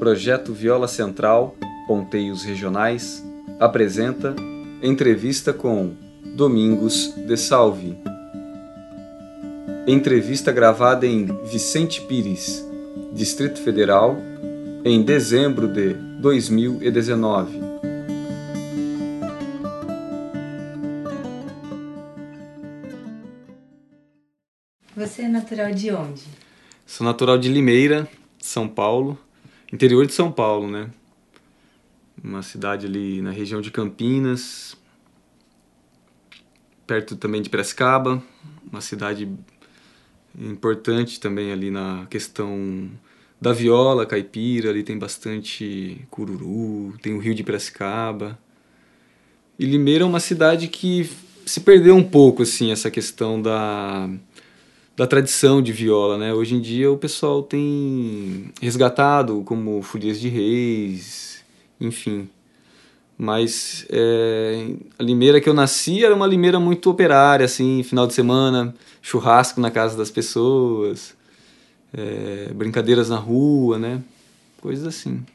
Projeto Viola Central, Ponteios Regionais, apresenta entrevista com Domingos de Salvi. Entrevista gravada em Vicente Pires, Distrito Federal, em dezembro de 2019. Você é natural de onde? Sou natural de Limeira, São Paulo, interior de São Paulo, né? Uma cidade ali na região de Campinas, perto também de Piracicaba, uma cidade importante também ali na questão da viola caipira, ali tem bastante cururu, tem o Rio de Piracicaba. E Limeira é uma cidade que se perdeu um pouco, assim, essa questão da tradição de viola, né? Hoje em dia o pessoal tem resgatado como Folias de Reis, enfim. Mas a Limeira que eu nasci era uma Limeira muito operária, assim, final de semana, churrasco na casa das pessoas, brincadeiras na rua, né? Coisas assim.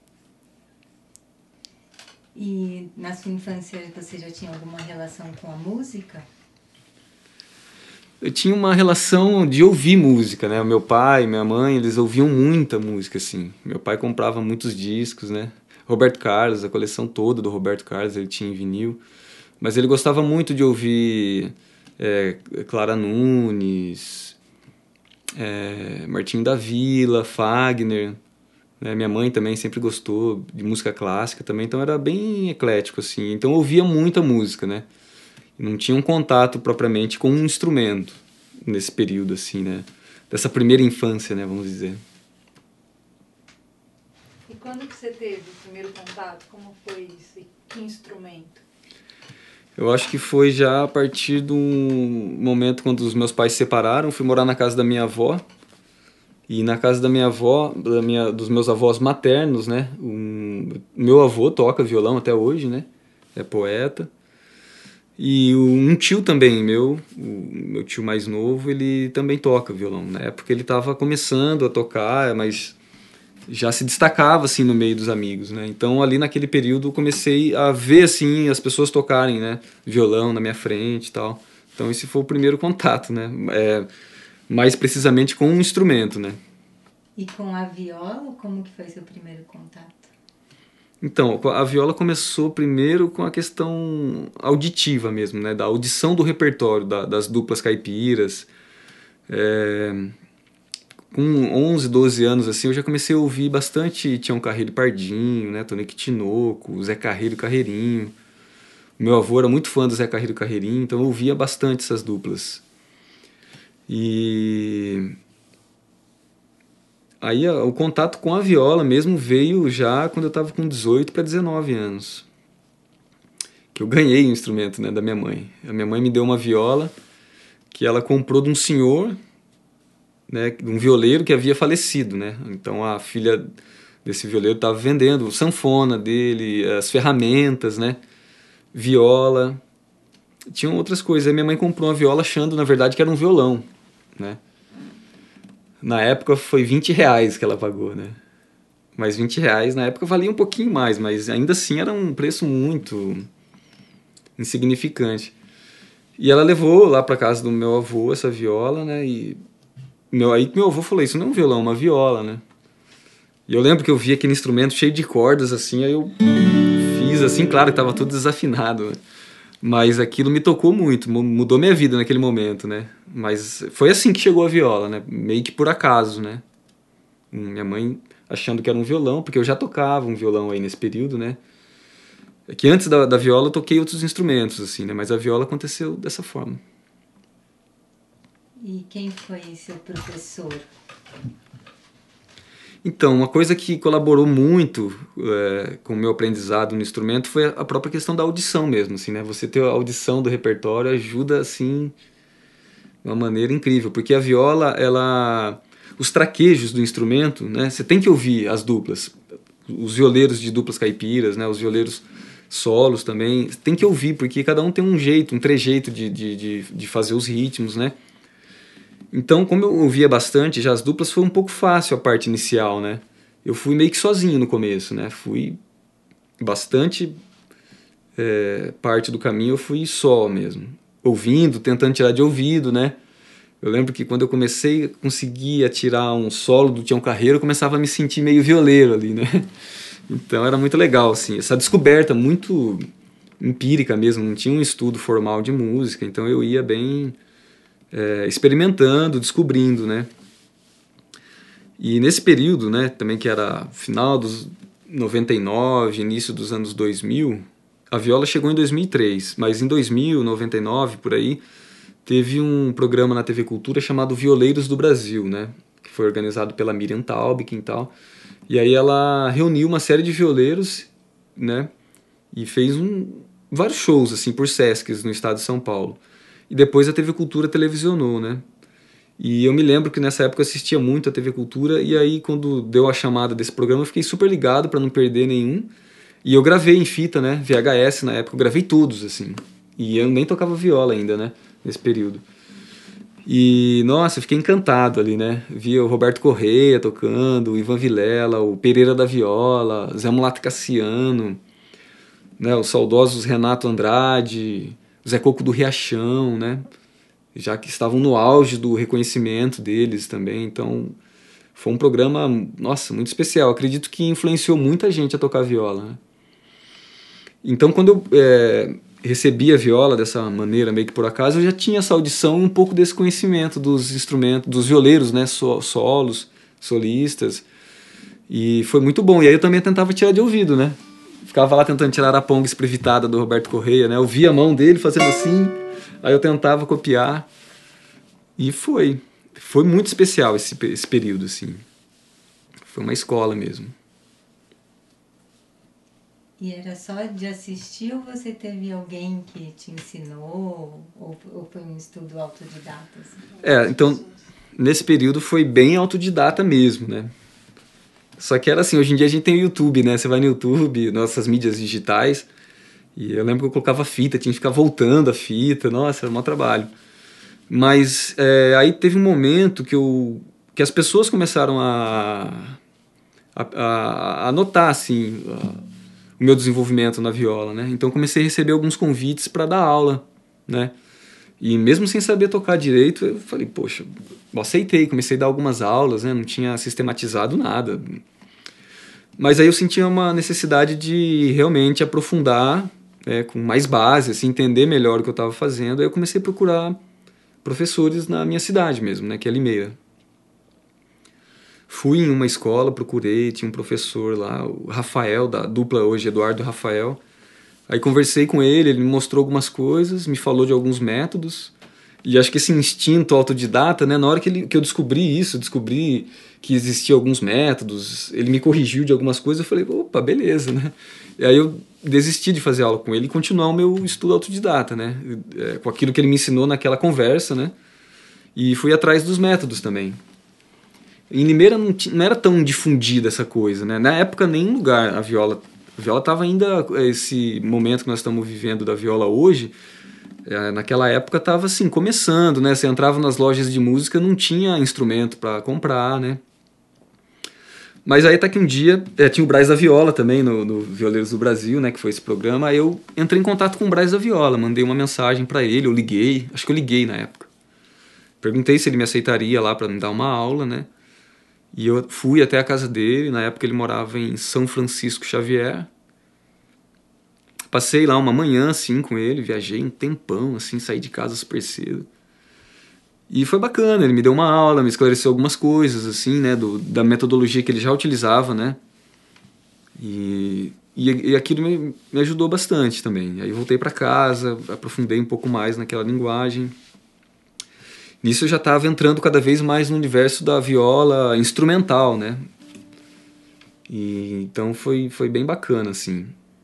E na sua infância você já tinha alguma relação com a música? Eu tinha uma relação de ouvir música, né? O meu pai, minha mãe, eles ouviam muita música, assim. Meu pai comprava muitos discos, né? Roberto Carlos, a coleção toda do Roberto Carlos, ele tinha em vinil. Mas ele gostava muito de ouvir Clara Nunes, Martinho da Vila, Fagner. Né? Minha mãe também sempre gostou de música clássica também, então era bem eclético, assim. Então eu ouvia muita música, né? Não tinha um contato propriamente com um instrumento nesse período, assim, né? Dessa primeira infância, né? Vamos dizer. E quando que você teve o primeiro contato? Como foi isso? E que instrumento? Eu acho que foi já a partir do momento quando os meus pais se separaram, fui morar na casa da minha avó. E na casa da minha avó, dos meus avós maternos, né? Meu avô toca violão até hoje, né? É poeta. E um tio também, o meu tio mais novo, ele também toca violão. Na época ele estava começando a tocar, mas já se destacava assim no meio dos amigos, né? Então ali naquele período eu comecei a ver assim as pessoas tocarem, né? Violão na minha frente e tal. Então esse foi o primeiro contato, né? Mais precisamente com um instrumento, né? E com a viola, como que foi seu primeiro contato? Então, a viola começou primeiro com a questão auditiva mesmo, né? Da audição do repertório, das duplas caipiras. Com 11, 12 anos, assim, eu já comecei a ouvir bastante Tião Carreiro e Pardinho, né? Tonico e Tinoco, Zé Carreiro e Carreirinho. Meu avô era muito fã do Zé Carreiro e Carreirinho, então eu ouvia bastante essas duplas. E aí o contato com a viola mesmo veio já quando eu estava com 18 para 19 anos. Que eu ganhei o instrumento, né, da minha mãe. A minha mãe me deu uma viola que ela comprou de um senhor, né, um violeiro que havia falecido, né? Então a filha desse violeiro estava vendendo sanfona dele, as ferramentas, né, viola. Tinham outras coisas. Aí minha mãe comprou uma viola achando, na verdade, que era um violão, né? Na época foi R$ 20 que ela pagou, né? Mas R$ 20 na época valia um pouquinho mais, mas ainda assim era um preço muito insignificante. E ela levou lá para casa do meu avô essa viola, né? E aí meu avô falou, isso não é um violão, é uma viola, né? E eu lembro que eu vi aquele instrumento cheio de cordas, assim, aí eu fiz assim, claro que estava tudo desafinado, né? Mas aquilo me tocou muito, mudou minha vida naquele momento, né? Mas foi assim que chegou a viola, né? Meio que por acaso, né? Minha mãe achando que era um violão, porque eu já tocava um violão aí nesse período, né? É que antes da viola eu toquei outros instrumentos, assim, né? Mas a viola aconteceu dessa forma. E quem foi seu professor? Então, uma coisa que colaborou muito com o meu aprendizado no instrumento foi a própria questão da audição mesmo, assim, né? Você ter a audição do repertório ajuda, assim, de uma maneira incrível, porque a viola, os traquejos do instrumento, né? Você tem que ouvir as duplas, os violeiros de duplas caipiras, né? Os violeiros solos também, tem que ouvir, porque cada um tem um jeito, um trejeito de fazer os ritmos, né? Então, como eu ouvia bastante, já as duplas foi um pouco fácil a parte inicial, né? eu fui meio que sozinho no começo, né? Fui bastante parte do caminho eu fui só mesmo, ouvindo, tentando tirar de ouvido, né? Eu lembro que quando eu conseguia tirar um solo do Tião Carreiro, eu começava a me sentir meio violeiro ali, né? Então era muito legal, assim, essa descoberta muito empírica mesmo, não tinha um estudo formal de música, então eu ia bem experimentando, descobrindo, né? E nesse período, né, também que era final dos 99, início dos anos 2000, a viola chegou em 2003, mas em 2000, 99, por aí, teve um programa na TV Cultura chamado Violeiros do Brasil, né, que foi organizado pela Miriam Taubkin e tal. E aí ela reuniu uma série de violeiros, né, e fez vários shows assim por Sescs no estado de São Paulo. E depois a TV Cultura televisionou, né? E eu me lembro que nessa época eu assistia muito a TV Cultura, e aí quando deu a chamada desse programa eu fiquei super ligado para não perder nenhum. E eu gravei em fita, né? VHS na época, eu gravei todos, assim. E eu nem tocava viola ainda, né? Nesse período. E, nossa, eu fiquei encantado ali, né? Via o Roberto Correia tocando, o Ivan Vilela, o Pereira da Viola, Zé Mulato Cassiano, né? Os saudosos Renato Andrade, Zé Coco do Riachão, né? Já que estavam no auge do reconhecimento deles também. Então, foi um programa, nossa, muito especial. Acredito que influenciou muita gente a tocar viola, né? Então, quando eu recebi a viola dessa maneira, meio que por acaso, eu já tinha essa audição e um pouco desse conhecimento dos instrumentos, dos violeiros, né, solos, solistas, e foi muito bom. E aí eu também tentava tirar de ouvido, né? Ficava lá tentando tirar a ponga esprevitada do Roberto Correia, né? Eu via a mão dele fazendo assim, aí eu tentava copiar, e foi muito especial esse período, assim. Foi uma escola mesmo. E era só de assistir ou você teve alguém que te ensinou? Ou foi um estudo autodidata? Assim? Então, nesse período foi bem autodidata mesmo, né? Só que era assim, hoje em dia a gente tem o YouTube, né? Você vai no YouTube, nossas mídias digitais, e eu lembro que eu colocava fita, tinha que ficar voltando a fita, nossa, era um maior trabalho. Mas aí teve um momento que as pessoas começaram a notar, assim, o meu desenvolvimento na viola, né? Então comecei a receber alguns convites para dar aula, né? E mesmo sem saber tocar direito, eu falei, poxa, eu aceitei, comecei a dar algumas aulas, né? Não tinha sistematizado nada. Mas aí eu sentia uma necessidade de realmente aprofundar, com mais base, assim, entender melhor o que eu estava fazendo. Aí eu comecei a procurar professores na minha cidade mesmo, né? Que é Limeira. Fui em uma escola, procurei, tinha um professor lá, o Rafael, da dupla hoje, Eduardo e Rafael. Aí conversei com ele me mostrou algumas coisas, me falou de alguns métodos. E acho que esse instinto autodidata, né, na hora que eu descobri isso, descobri que existiam alguns métodos, ele me corrigiu de algumas coisas, eu falei, opa, beleza, né? E aí eu desisti de fazer aula com ele e continuar o meu estudo autodidata, né? Com aquilo que ele me ensinou naquela conversa, né? E fui atrás dos métodos também. Em Limeira não era tão difundida essa coisa, né? Na época, nem em lugar a viola estava ainda, esse momento que nós estamos vivendo da viola hoje, naquela época estava assim, começando, né? Você entrava nas lojas de música, não tinha instrumento para comprar, né? Mas aí até que um dia, tinha o Brás da Viola também, no Violeiros do Brasil, né? Que foi esse programa, aí eu entrei em contato com o Brás da Viola, mandei uma mensagem para ele, eu liguei, acho que eu liguei na época. Perguntei se ele me aceitaria lá para me dar uma aula, né? E eu fui até a casa dele, na época ele morava em São Francisco Xavier. Passei lá uma manhã, assim, com ele, viajei um tempão, assim, saí de casa super cedo. E foi bacana, ele me deu uma aula, me esclareceu algumas coisas, assim, né, da metodologia que ele já utilizava, né. E aquilo me ajudou bastante também. Aí voltei para casa, aprofundei um pouco mais naquela linguagem. Nisso eu já estava entrando cada vez mais no universo da viola instrumental, né? E então foi bem bacana, assim.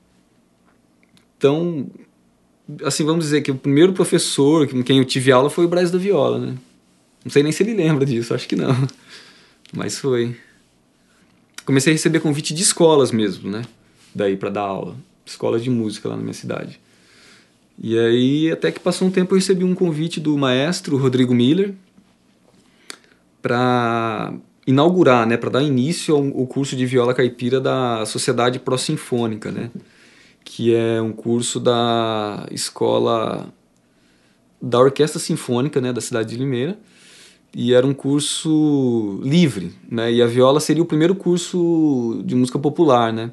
Então, assim, vamos dizer que o primeiro professor com quem eu tive aula foi o Brás da Viola, né? Não sei nem se ele lembra disso, acho que não. Mas foi. Comecei a receber convite de escolas mesmo, né? Daí para dar aula. Escolas de música lá na minha cidade. E aí, até que passou um tempo, eu recebi um convite do maestro Rodrigo Miller para inaugurar, né, para dar início ao curso de viola caipira da Sociedade Pró-Sinfônica, né, que é um curso da escola da Orquestra Sinfônica, né, da cidade de Limeira, e era um curso livre, né, e a viola seria o primeiro curso de música popular, né.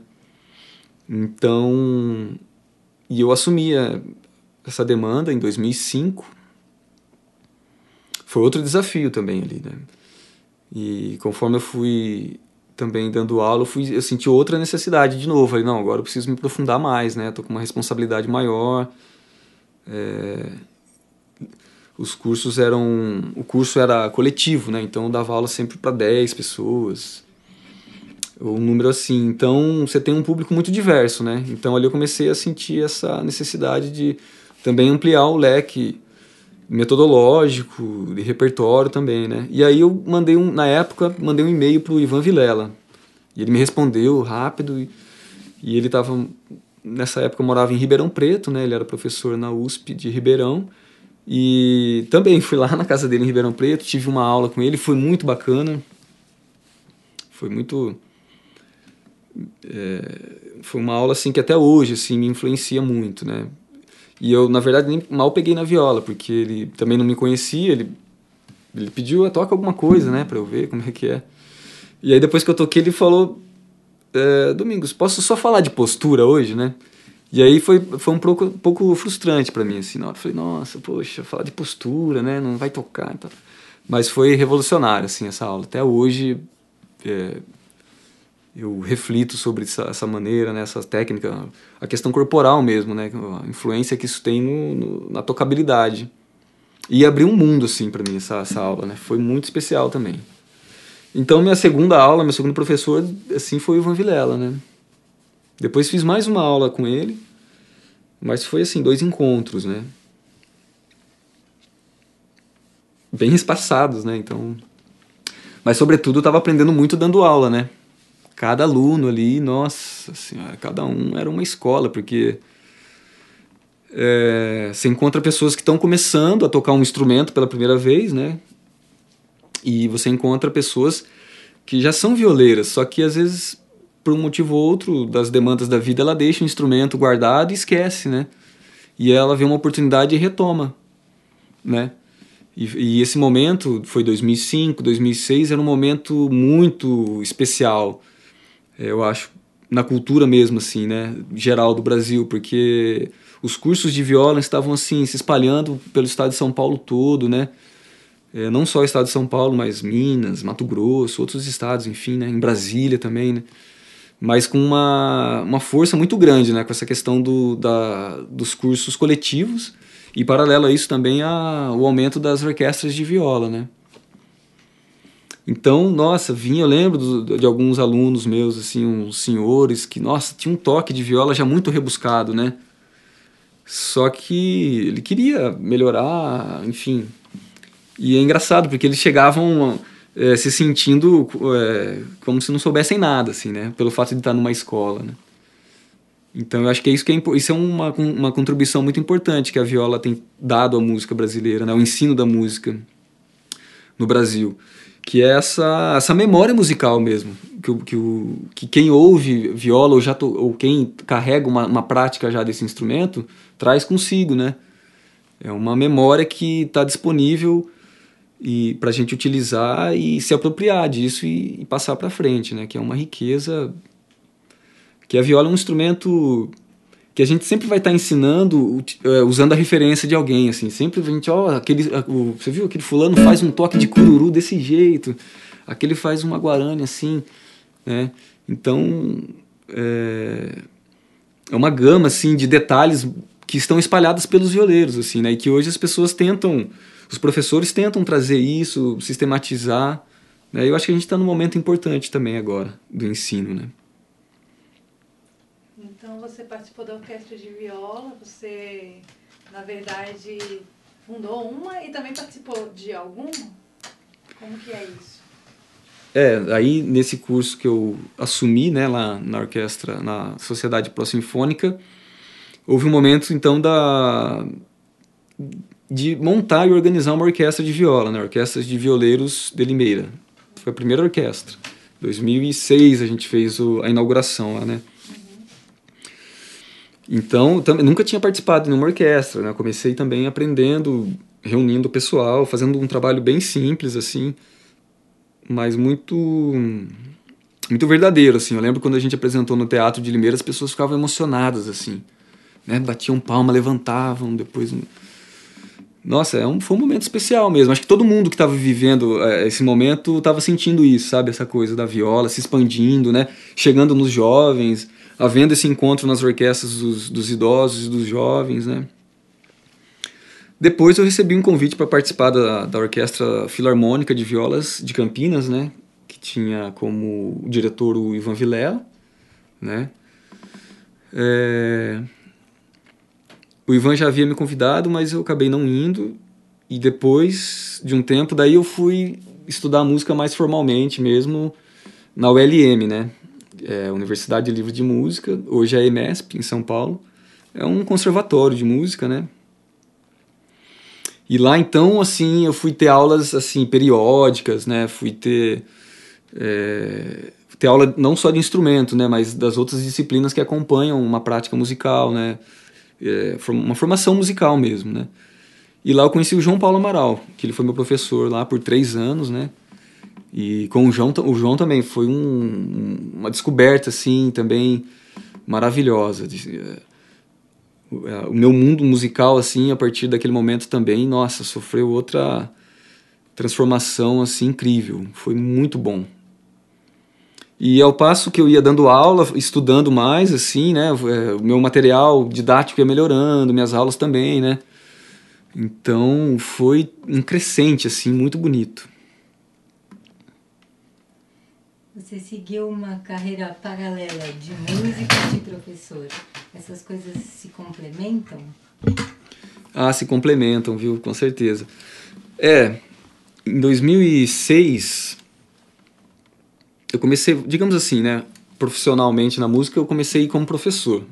Então, e eu assumi essa demanda em 2005. Foi outro desafio também ali, né. E conforme eu fui também dando aula, eu senti outra necessidade de novo. Falei, não, agora eu preciso me aprofundar mais, né? Tô com uma responsabilidade maior. O curso era coletivo, né? Então eu dava aula sempre para 10 pessoas, ou um número assim. Então você tem um público muito diverso, né? Então ali eu comecei a sentir essa necessidade de também ampliar o leque metodológico, de repertório também, né? E aí eu na época, mandei um e-mail pro Ivan Vilela. E ele me respondeu rápido e ele estava, nessa época eu morava em Ribeirão Preto, né? Ele era professor na USP de Ribeirão. E também fui lá na casa dele em Ribeirão Preto, tive uma aula com ele, foi muito bacana. Foi muito... foi uma aula assim que até hoje assim, me influencia muito, né? E eu, na verdade, nem mal peguei na viola, porque ele também não me conhecia, ele pediu, toca alguma coisa, né, pra eu ver como é que é. E aí depois que eu toquei, ele falou, Domingos, posso só falar de postura hoje, né? E aí foi um pouco frustrante pra mim, assim, na hora. Eu falei, nossa, poxa, falar de postura, né, não vai tocar e tal. Mas foi revolucionário, assim, essa aula. Até hoje eu reflito sobre essa maneira, né, essa técnica, a questão corporal mesmo, né, a influência que isso tem na tocabilidade. E abriu um mundo, assim, pra mim, essa aula, né, foi muito especial também. Então, minha segunda aula, meu segundo professor, assim, foi o Ivan Vilela, né. Depois fiz mais uma aula com ele, mas foi, assim, 2 encontros, né. Bem espaçados, né, então... Mas, sobretudo, eu estava aprendendo muito dando aula, né. Cada aluno ali, nossa senhora, cada um era uma escola, porque você encontra pessoas que estão começando a tocar um instrumento pela primeira vez, né? E você encontra pessoas que já são violeiras, só que às vezes, por um motivo ou outro, das demandas da vida, ela deixa o instrumento guardado e esquece, né? E ela vê uma oportunidade e retoma, né? E esse momento, foi 2005, 2006, era um momento muito especial, eu acho, na cultura mesmo, assim, né, geral do Brasil, porque os cursos de viola estavam, assim, se espalhando pelo estado de São Paulo todo, né, não só o estado de São Paulo, mas Minas, Mato Grosso, outros estados, enfim, né, em Brasília também, né, mas com uma força muito grande, né, com essa questão dos cursos coletivos e, paralelo a isso, também o aumento das orquestras de viola, né. Então, nossa, eu lembro de alguns alunos meus, assim, uns senhores que, nossa, tinha um toque de viola já muito rebuscado, né? Só que ele queria melhorar, enfim. E é engraçado, porque eles chegavam se sentindo como se não soubessem nada, assim, né? Pelo fato de estar numa escola, né? Então, eu acho que isso é uma contribuição muito importante que a viola tem dado à música brasileira, né? O ensino da música no Brasil, que é essa memória musical mesmo, que quem ouve viola ou quem carrega uma prática já desse instrumento traz consigo, né? É uma memória que está disponível para a gente utilizar e se apropriar disso e passar para frente, né? Que é uma riqueza, que a viola é um instrumento que a gente sempre vai estar ensinando usando a referência de alguém, assim, sempre a gente, você viu aquele fulano faz um toque de cururu desse jeito, aquele faz uma guarani assim, né? Então é uma gama assim de detalhes que estão espalhados pelos violeiros, assim, né? E que hoje as pessoas os professores tentam trazer isso, sistematizar, né? Eu acho que a gente está num momento importante também agora do ensino, né? Então você participou da orquestra de viola, você, na verdade, fundou uma e também participou de alguma? Como que é isso? Aí nesse curso que eu assumi, né, lá na orquestra, na Sociedade Pró-Sinfônica, houve um momento então de montar e organizar uma orquestra de viola, né, orquestra de violeiros de Limeira. Foi a primeira orquestra. 2006 a gente fez a inauguração lá, né? Então, nunca tinha participado de uma orquestra, né? Comecei também aprendendo, reunindo o pessoal, fazendo um trabalho bem simples, assim, mas muito verdadeiro, assim. Eu lembro quando a gente apresentou no Teatro de Limeira, as pessoas ficavam emocionadas, assim, né? Batiam palma, levantavam, depois... Nossa, foi um momento especial mesmo. Acho que todo mundo que estava vivendo esse momento estava sentindo isso, sabe? Essa coisa da viola se expandindo, né? Chegando nos jovens, havendo esse encontro nas orquestras dos idosos e dos jovens, né? Depois eu recebi um convite para participar da Orquestra Filarmônica de Violas de Campinas, né? Que tinha como diretor o Ivan Vilela, né? O Ivan já havia me convidado, mas eu acabei não indo. E depois de um tempo, daí eu fui estudar música mais formalmente mesmo na ULM, né? Universidade de Livro de Música, hoje é a EMESP, em São Paulo. É um conservatório de música, né? E lá, então, assim, eu fui ter aulas, assim, periódicas, né? Fui ter aula não só de instrumento, né? Mas das outras disciplinas que acompanham uma prática musical, né? Uma formação musical mesmo, né? E lá eu conheci o João Paulo Amaral, que ele foi meu professor lá por 3 anos, né? E com o João também foi uma descoberta, assim, também maravilhosa. O meu mundo musical, assim, a partir daquele momento também, nossa, sofreu outra transformação, assim, incrível. Foi muito bom. E ao passo que eu ia dando aula, estudando mais, assim, né? O meu material didático ia melhorando, minhas aulas também, né? Então foi um crescente, assim, muito bonito. Você seguiu uma carreira paralela de música e de professor. Essas coisas se complementam? Ah, se complementam, viu? Com certeza. Em 2006, eu comecei, digamos assim, né? Profissionalmente na música, eu comecei como professor.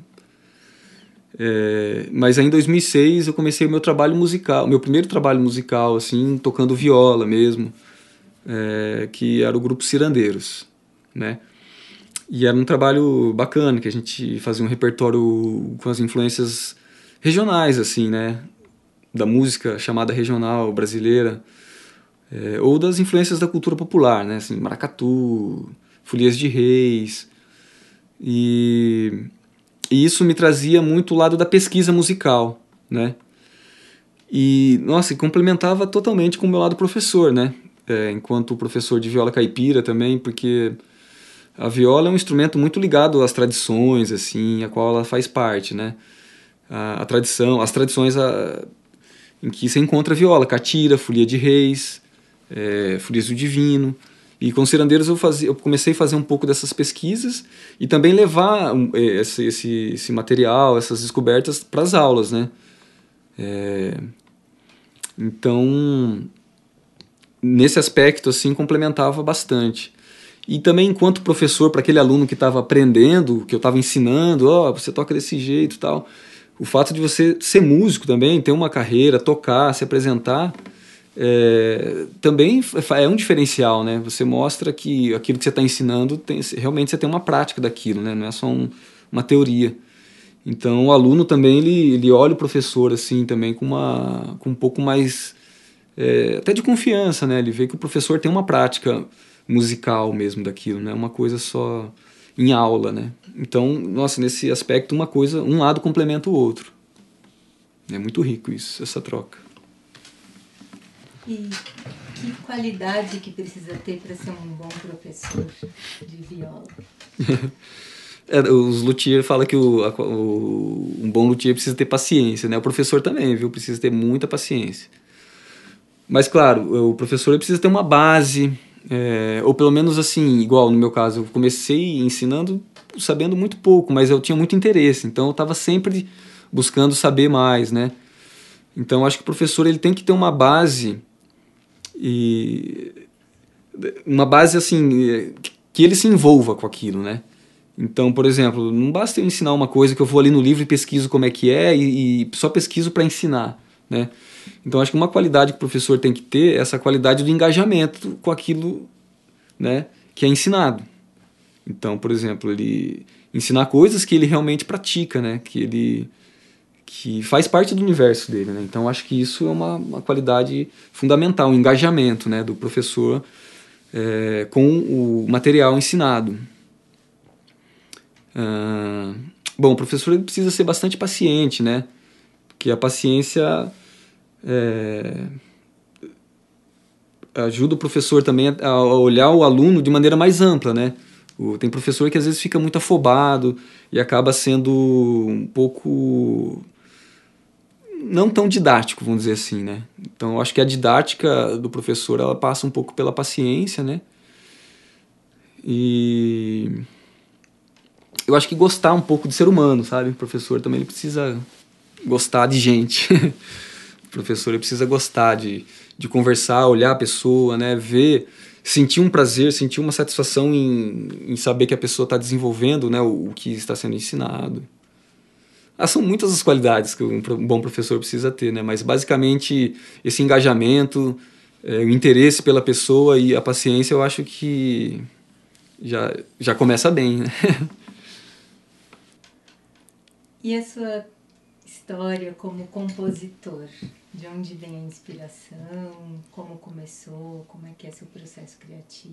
Mas aí em 2006 eu comecei o meu trabalho musical, meu primeiro trabalho musical, assim, tocando viola mesmo, que era o Grupo Cirandeiros, né? E era um trabalho bacana, que a gente fazia um repertório com as influências regionais, assim, né? Da música chamada regional brasileira, ou das influências da cultura popular, né? Assim, maracatu, folias de reis. E isso me trazia muito o lado da pesquisa musical, né? E, nossa, complementava totalmente com o meu lado professor, né? Enquanto professor de viola caipira também, porque a viola é um instrumento muito ligado às tradições, assim, a qual ela faz parte, né? A tradição, as tradições em que se encontra a viola, catira, folia de reis, folias do divino. E com os cirandeiros eu comecei a fazer um pouco dessas pesquisas e também levar esse material, essas descobertas para as aulas, né? Então, nesse aspecto, assim, complementava bastante. E também, enquanto professor, para aquele aluno que estava aprendendo, que eu estava ensinando, você toca desse jeito e tal, o fato de você ser músico também, ter uma carreira, tocar, se apresentar, também é um diferencial, né? Você mostra que aquilo que você está ensinando, realmente você tem uma prática daquilo, né? Não é só uma teoria. Então, o aluno também, ele olha o professor assim também com um pouco mais até de confiança, né? Ele vê que o professor tem uma prática musical mesmo daquilo, né? Uma coisa só em aula, né? Então, nossa, nesse aspecto um lado complementa o outro. É muito rico isso, essa troca. E que qualidade que precisa ter para ser um bom professor de viola? Os luthier falam que um bom luthier precisa ter paciência, né? O professor também, viu? Precisa ter muita paciência. Mas, claro, o professor precisa ter uma base, ou pelo menos assim, igual no meu caso, eu comecei ensinando sabendo muito pouco, mas eu tinha muito interesse, então eu estava sempre buscando saber mais, né? Então, acho que o professor ele tem que ter uma base assim, que ele se envolva com aquilo, né? Então, por exemplo, não basta eu ensinar uma coisa que eu vou ali no livro e pesquiso como é que é e só pesquiso para ensinar, né? Então, acho que uma qualidade que o professor tem que ter é essa qualidade do engajamento com aquilo né, que é ensinado. Então, por exemplo, ele ensinar coisas que ele realmente pratica, né, que faz parte do universo dele, né? Então, acho que isso é uma qualidade fundamental, um engajamento, né, do professor com o material ensinado. Bom, o professor ele precisa ser bastante paciente, né? Porque a paciência ajuda o professor também a olhar o aluno de maneira mais ampla, né? Tem professor que às vezes fica muito afobado e acaba sendo um pouco não tão didático, vamos dizer assim, né? Então, eu acho que a didática do professor ela passa um pouco pela paciência, né? E eu acho que gostar um pouco de ser humano, sabe? O professor também ele precisa gostar de gente. O professor ele precisa gostar de conversar, olhar a pessoa, né? Ver, sentir um prazer, sentir uma satisfação em saber que a pessoa está desenvolvendo, né? o que está sendo ensinado. São muitas as qualidades que um bom professor precisa ter, né? Mas basicamente esse engajamento, o interesse pela pessoa e a paciência eu acho que já começa bem, né? E a sua história como compositor? De onde vem a inspiração? Como começou? Como é que é seu processo criativo?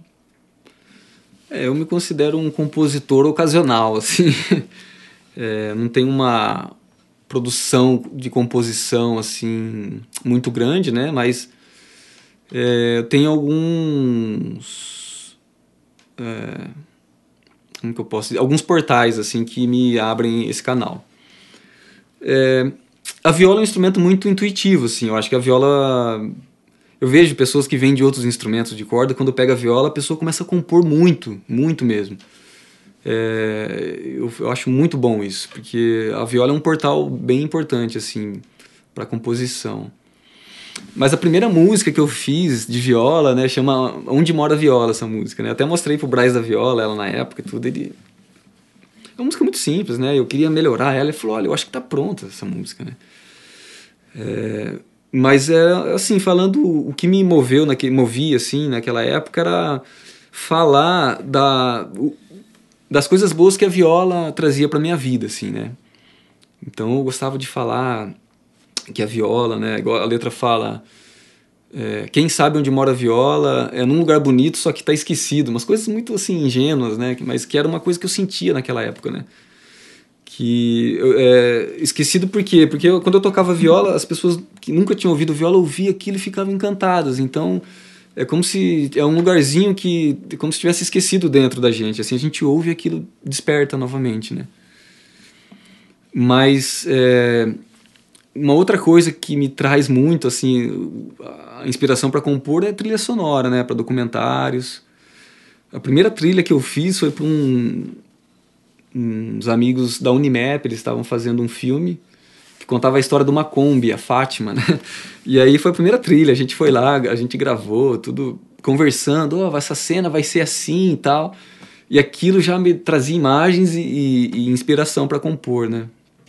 Eu me considero um compositor ocasional, assim. Não tenho uma produção de composição assim muito grande, né? Mas eu tenho alguns como que eu posso dizer? Alguns portais assim que me abrem esse canal. A viola é um instrumento muito intuitivo, assim. Eu acho que a viola... Eu vejo pessoas que vêm de outros instrumentos de corda, quando pega a viola, a pessoa começa a compor muito, muito mesmo. Eu acho muito bom isso, porque a viola é um portal bem importante, assim, para composição. Mas a primeira música que eu fiz de viola, né, chama Onde Mora a Viola, essa música, né? Eu até mostrei pro Braz da Viola, ela na época e tudo, ele... É uma música muito simples, né? Eu queria melhorar ela, ele falou, olha, eu acho que tá pronta essa música, né? Mas assim, falando o que me movia assim naquela época era falar das coisas boas que a viola trazia para minha vida, assim, né? Então eu gostava de falar que a viola, né, igual a letra fala, quem sabe onde mora a viola é num lugar bonito, só que está esquecido, umas coisas muito assim ingênuas, né? Mas que era uma coisa que eu sentia naquela época, né? Que esquecido por quê? Porque quando eu tocava viola, as pessoas que nunca tinham ouvido viola ouviam aquilo e ficavam encantadas. Então é como se é um lugarzinho que como se tivesse esquecido dentro da gente. Assim a gente ouve e aquilo desperta novamente, né? Mas uma outra coisa que me traz muito assim a inspiração para compor é trilha sonora, né? Para documentários. A primeira trilha que eu fiz foi para uns amigos da Unimap, eles estavam fazendo um filme que contava a história de uma Kombi, a Fátima, né? E aí foi a primeira trilha, a gente foi lá, a gente gravou, tudo conversando, essa cena vai ser assim e tal. E aquilo já me trazia imagens e inspiração para compor, né?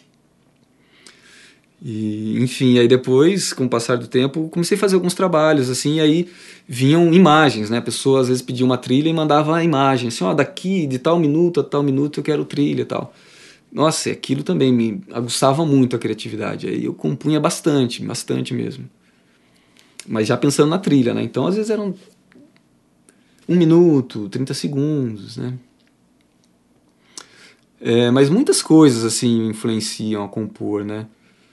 E, enfim, aí depois, com o passar do tempo, comecei a fazer alguns trabalhos, assim, e aí vinham imagens, né? A pessoa às vezes pedia uma trilha e mandava a imagem, assim, daqui, de tal minuto a tal minuto eu quero trilha e tal. Nossa, aquilo também me aguçava muito a criatividade, aí eu compunha bastante, bastante mesmo. Mas já pensando na trilha, né? Então, às vezes eram 1 minuto, 30 segundos, né? Mas muitas coisas, assim, influenciam a compor, né?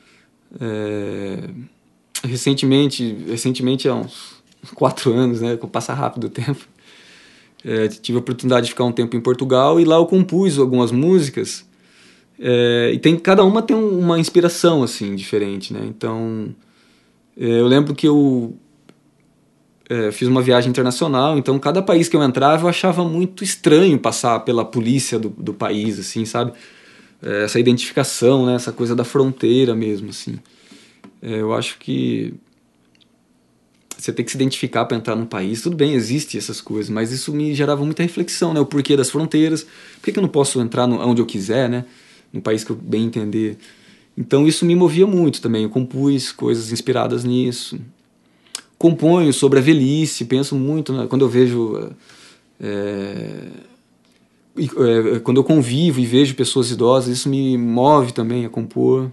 Recentemente, há uns 4 anos, né, passa rápido o tempo, tive a oportunidade de ficar um tempo em Portugal e lá eu compus algumas músicas e cada uma tem uma inspiração assim diferente, né? Então eu lembro que eu fiz uma viagem internacional, então cada país que eu entrava eu achava muito estranho passar pela polícia do país, assim, sabe? Essa identificação, né, essa coisa da fronteira mesmo, assim. Eu acho que você tem que se identificar para entrar num país. Tudo bem, existe essas coisas, mas isso me gerava muita reflexão, né? O porquê das fronteiras, por que eu não posso entrar onde eu quiser, né? No país que eu bem entender. Então isso me movia muito também. Eu compus coisas inspiradas nisso. componho sobre a velhice, penso muito, né, quando eu vejo... quando eu convivo e vejo pessoas idosas, isso me move também a compor.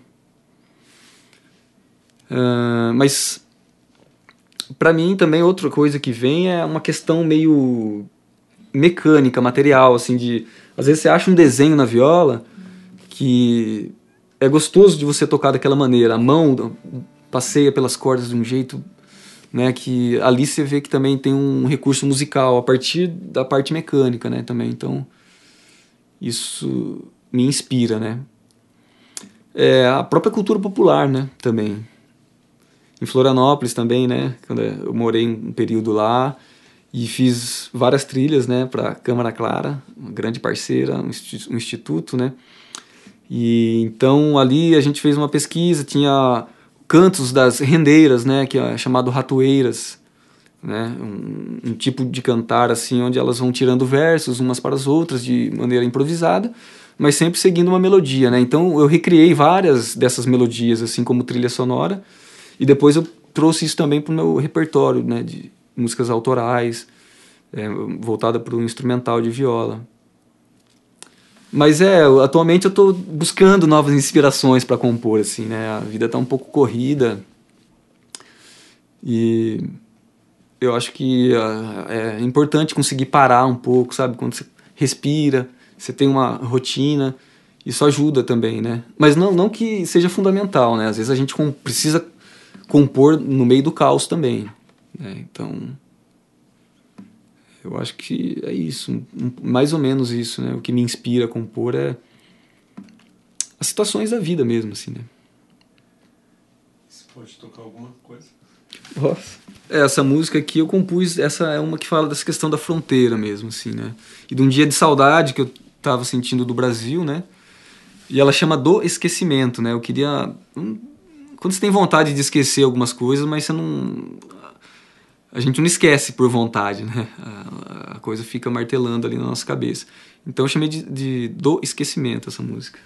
Mas para mim também outra coisa que vem é uma questão meio mecânica, material, assim, de às vezes você acha um desenho na viola que é gostoso de você tocar daquela maneira, a mão passeia pelas cordas de um jeito, né, que ali você vê que também tem um recurso musical a partir da parte mecânica, né, também. Então isso me inspira, né. A própria cultura popular, né, também. Em Florianópolis também, né, quando eu morei um período lá e fiz várias trilhas, né, para Câmara Clara, uma grande parceira, um instituto, né. E então ali a gente fez uma pesquisa, tinha cantos das rendeiras, né, que é chamado ratoeiras, né, um tipo de cantar assim onde elas vão tirando versos umas para as outras de maneira improvisada, mas sempre seguindo uma melodia, né. Então eu recriei várias dessas melodias assim como trilha sonora e depois eu trouxe isso também para o meu repertório, né, de músicas autorais, voltada para o instrumental de viola. Mas atualmente eu estou buscando novas inspirações para compor, assim, né? A vida está um pouco corrida e eu acho que é importante conseguir parar um pouco, sabe? Quando você respira, você tem uma rotina, isso ajuda também, né? Mas não que seja fundamental, né? Às vezes a gente precisa compor no meio do caos também, né? Então eu acho que é isso, mais ou menos isso, né? O que me inspira a compor é as situações da vida mesmo, assim, né? Você pode tocar alguma coisa? Nossa. Essa música aqui eu compus, essa é uma que fala dessa questão da fronteira mesmo, assim, né? E de um dia de saudade que eu tava sentindo do Brasil, né? E ela chama Do Esquecimento, né? Eu queria... Quando você tem vontade de esquecer algumas coisas, mas você não... A gente não esquece por vontade, né? A coisa fica martelando ali na nossa cabeça. Então eu chamei de Do Esquecimento essa música.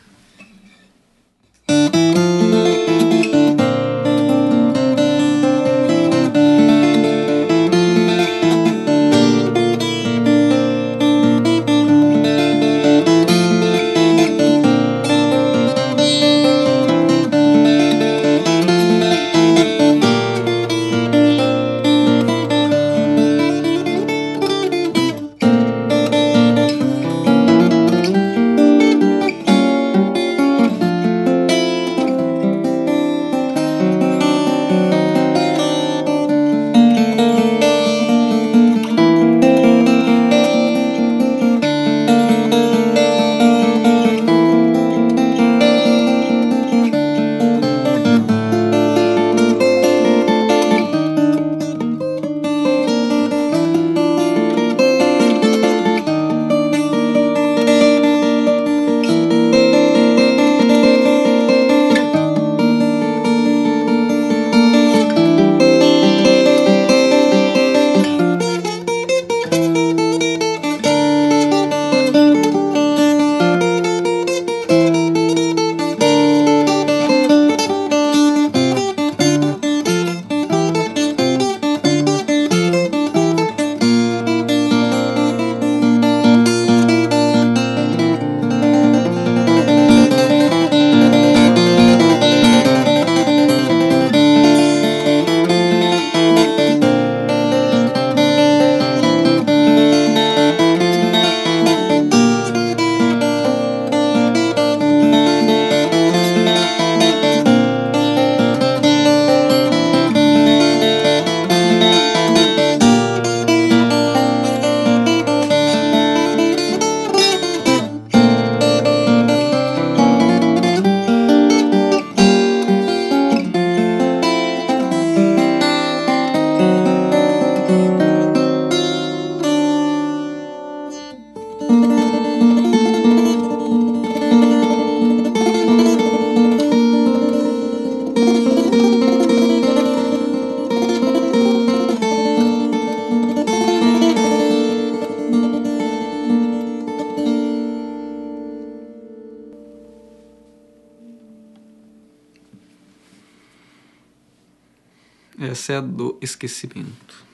Essa é a do Esquecimento.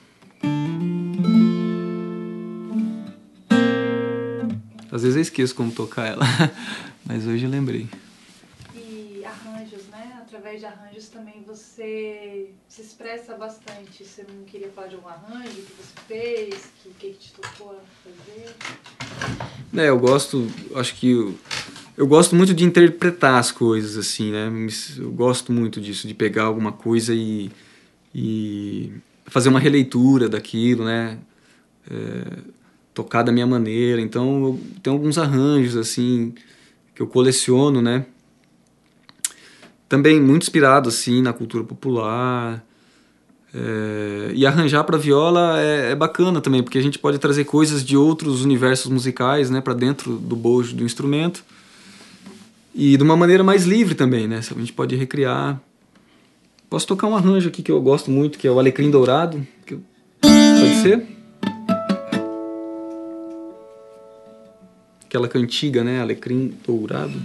Às vezes eu esqueço como tocar ela, mas hoje eu lembrei. E arranjos, né? Através de arranjos também você se expressa bastante. Você não queria falar de algum arranjo que você fez, que te tocou a fazer? Eu gosto muito de interpretar as coisas, assim, né? Eu gosto muito disso, de pegar alguma coisa e fazer uma releitura daquilo, né? Tocar da minha maneira. Então, eu tenho alguns arranjos, assim, que eu coleciono, né? Também muito inspirado, assim, na cultura popular. E arranjar para viola é bacana também, porque a gente pode trazer coisas de outros universos musicais, né, para dentro do bojo do instrumento. E de uma maneira mais livre também, né? A gente pode recriar. Posso tocar um arranjo aqui que eu gosto muito, que é o Alecrim Dourado. Pode ser? Aquela cantiga, né? Alecrim Dourado.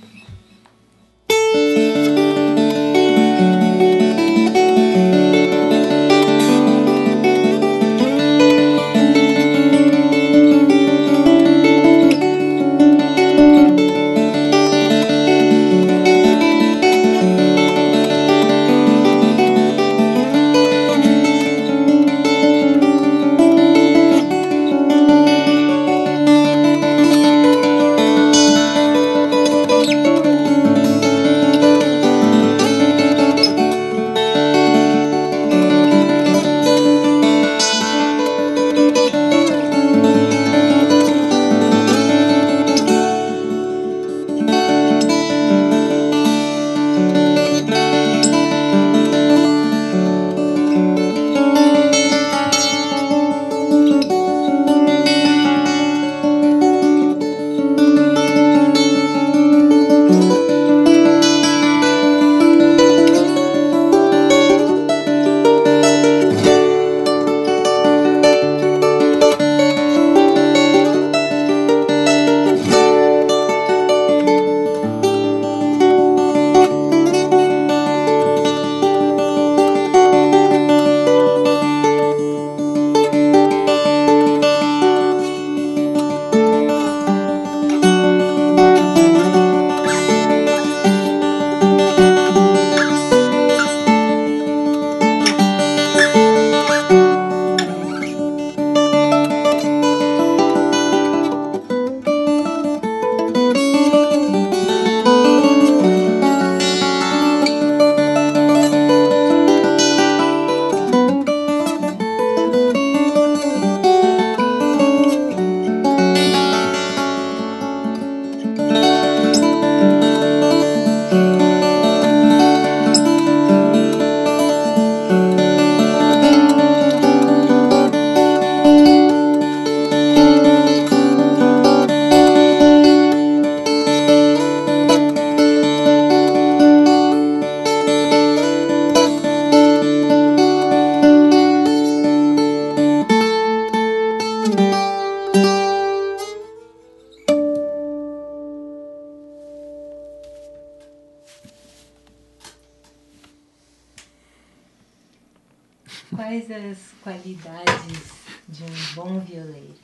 Quais as qualidades de um bom violeiro?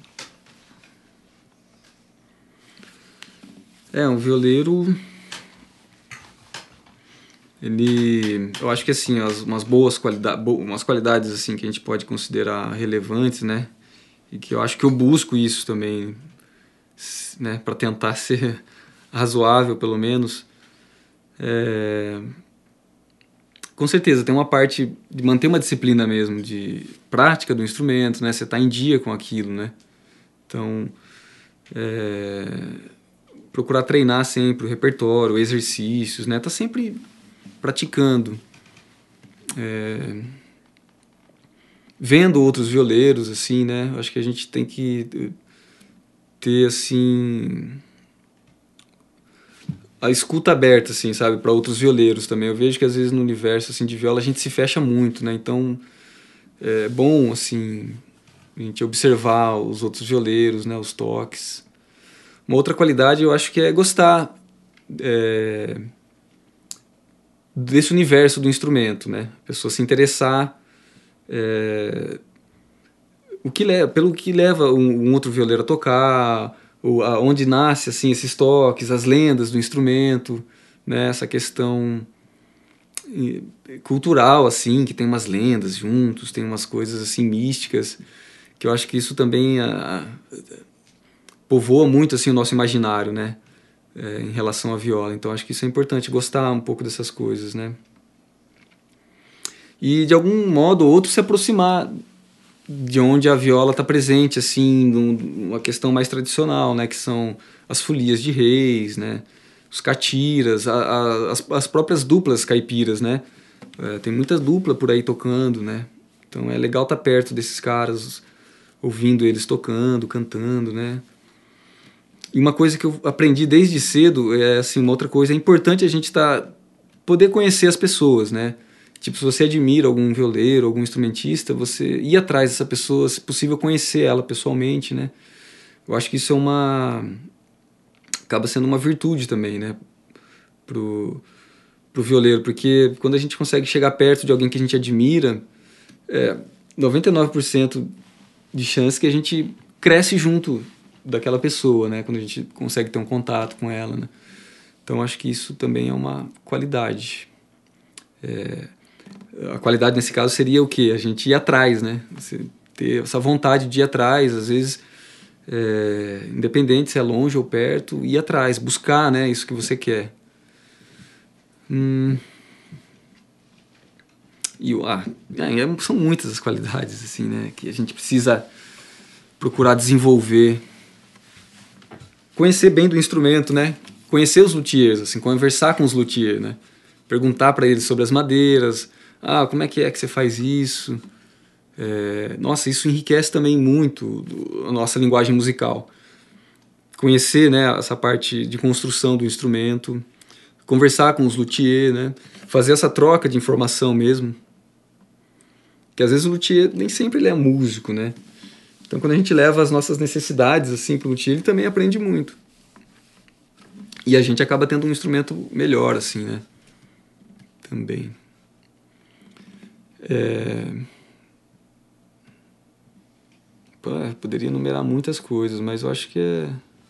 Um violeiro, eu acho que assim, umas qualidades assim que a gente pode considerar relevantes, né? E que eu acho que eu busco isso também, né? Para tentar ser razoável, pelo menos. Com certeza, tem uma parte de manter uma disciplina mesmo, de prática do instrumento, né? Você tá em dia com aquilo, né? Então, procurar treinar sempre o repertório, exercícios, né? Tá sempre praticando. Vendo outros violeiros, assim, né? Acho que a gente tem que ter, assim, a escuta aberta, assim, sabe, para outros violeiros também. Eu vejo que às vezes no universo assim de viola a gente se fecha muito, né? Então é bom assim a gente observar os outros violeiros, né? Os toques. Uma outra qualidade eu acho que é gostar desse universo do instrumento, né? A pessoa se interessar Pelo que leva um outro violeiro a tocar, onde nasce assim, esses toques, as lendas do instrumento, né? Essa questão cultural, assim, que tem umas lendas juntos, tem umas coisas assim místicas, que eu acho que isso também povoa muito assim, o nosso imaginário, né? Em relação à viola. Então acho que isso é importante, gostar um pouco dessas coisas, né? E de algum modo ou outro se aproximar de onde a viola está presente, assim, uma questão mais tradicional, né? Que são as folias de reis, né? Os catiras, as próprias duplas caipiras, né? Tem muita dupla por aí tocando, né? Então é legal estar perto desses caras, ouvindo eles tocando, cantando, né? E uma coisa que eu aprendi desde cedo é assim, uma outra coisa, é importante a gente poder conhecer as pessoas, né? Tipo, se você admira algum violeiro, algum instrumentista, você ir atrás dessa pessoa, se possível conhecer ela pessoalmente, né? Eu acho que isso acaba sendo uma virtude também, né? Pro violeiro, porque quando a gente consegue chegar perto de alguém que a gente admira, 99% de chance que a gente cresce junto daquela pessoa, né? Quando a gente consegue ter um contato com ela, né? Então acho que isso também é uma qualidade. A qualidade nesse caso seria o quê? A gente ir atrás, né? Você ter essa vontade de ir atrás, às vezes, independente se é longe ou perto, ir atrás, buscar, né? Isso que você quer. São muitas as qualidades assim, né, que a gente precisa procurar desenvolver, conhecer bem do instrumento, né, conhecer os luthiers, assim, conversar com os luthiers, né, perguntar para eles sobre as madeiras, como é que você faz isso, nossa, isso enriquece também muito a nossa linguagem musical, conhecer, né, essa parte de construção do instrumento, conversar com os luthiers, né, fazer essa troca de informação mesmo. Que às vezes o luthier nem sempre ele é músico, né? Então quando a gente leva as nossas necessidades assim pro luthier, ele também aprende muito. E a gente acaba tendo um instrumento melhor, assim, né? Também. Poderia enumerar muitas coisas, mas eu acho que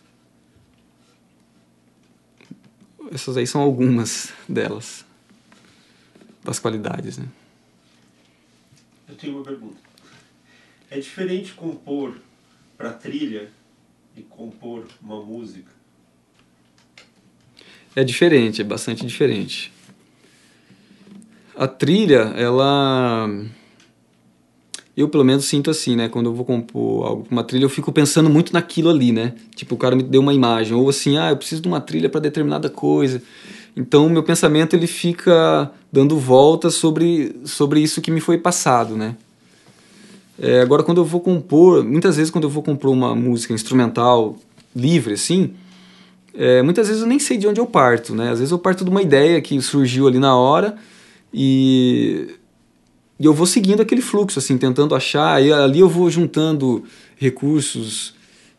essas aí são algumas delas, das qualidades, né? Eu tenho uma pergunta. É diferente compor para trilha e compor uma música? É diferente, é bastante diferente. A trilha, eu pelo menos sinto assim, né? Quando eu vou compor algo pra uma trilha, eu fico pensando muito naquilo ali, né? Tipo, o cara me deu uma imagem, ou assim, eu preciso de uma trilha para determinada coisa. Então, o meu pensamento ele fica dando voltas sobre isso que me foi passado, né? Agora, quando eu vou compor, muitas vezes quando eu vou compor uma música instrumental livre, assim, muitas vezes eu nem sei de onde eu parto, né? Às vezes eu parto de uma ideia que surgiu ali na hora e eu vou seguindo aquele fluxo, assim, tentando achar, e ali eu vou juntando recursos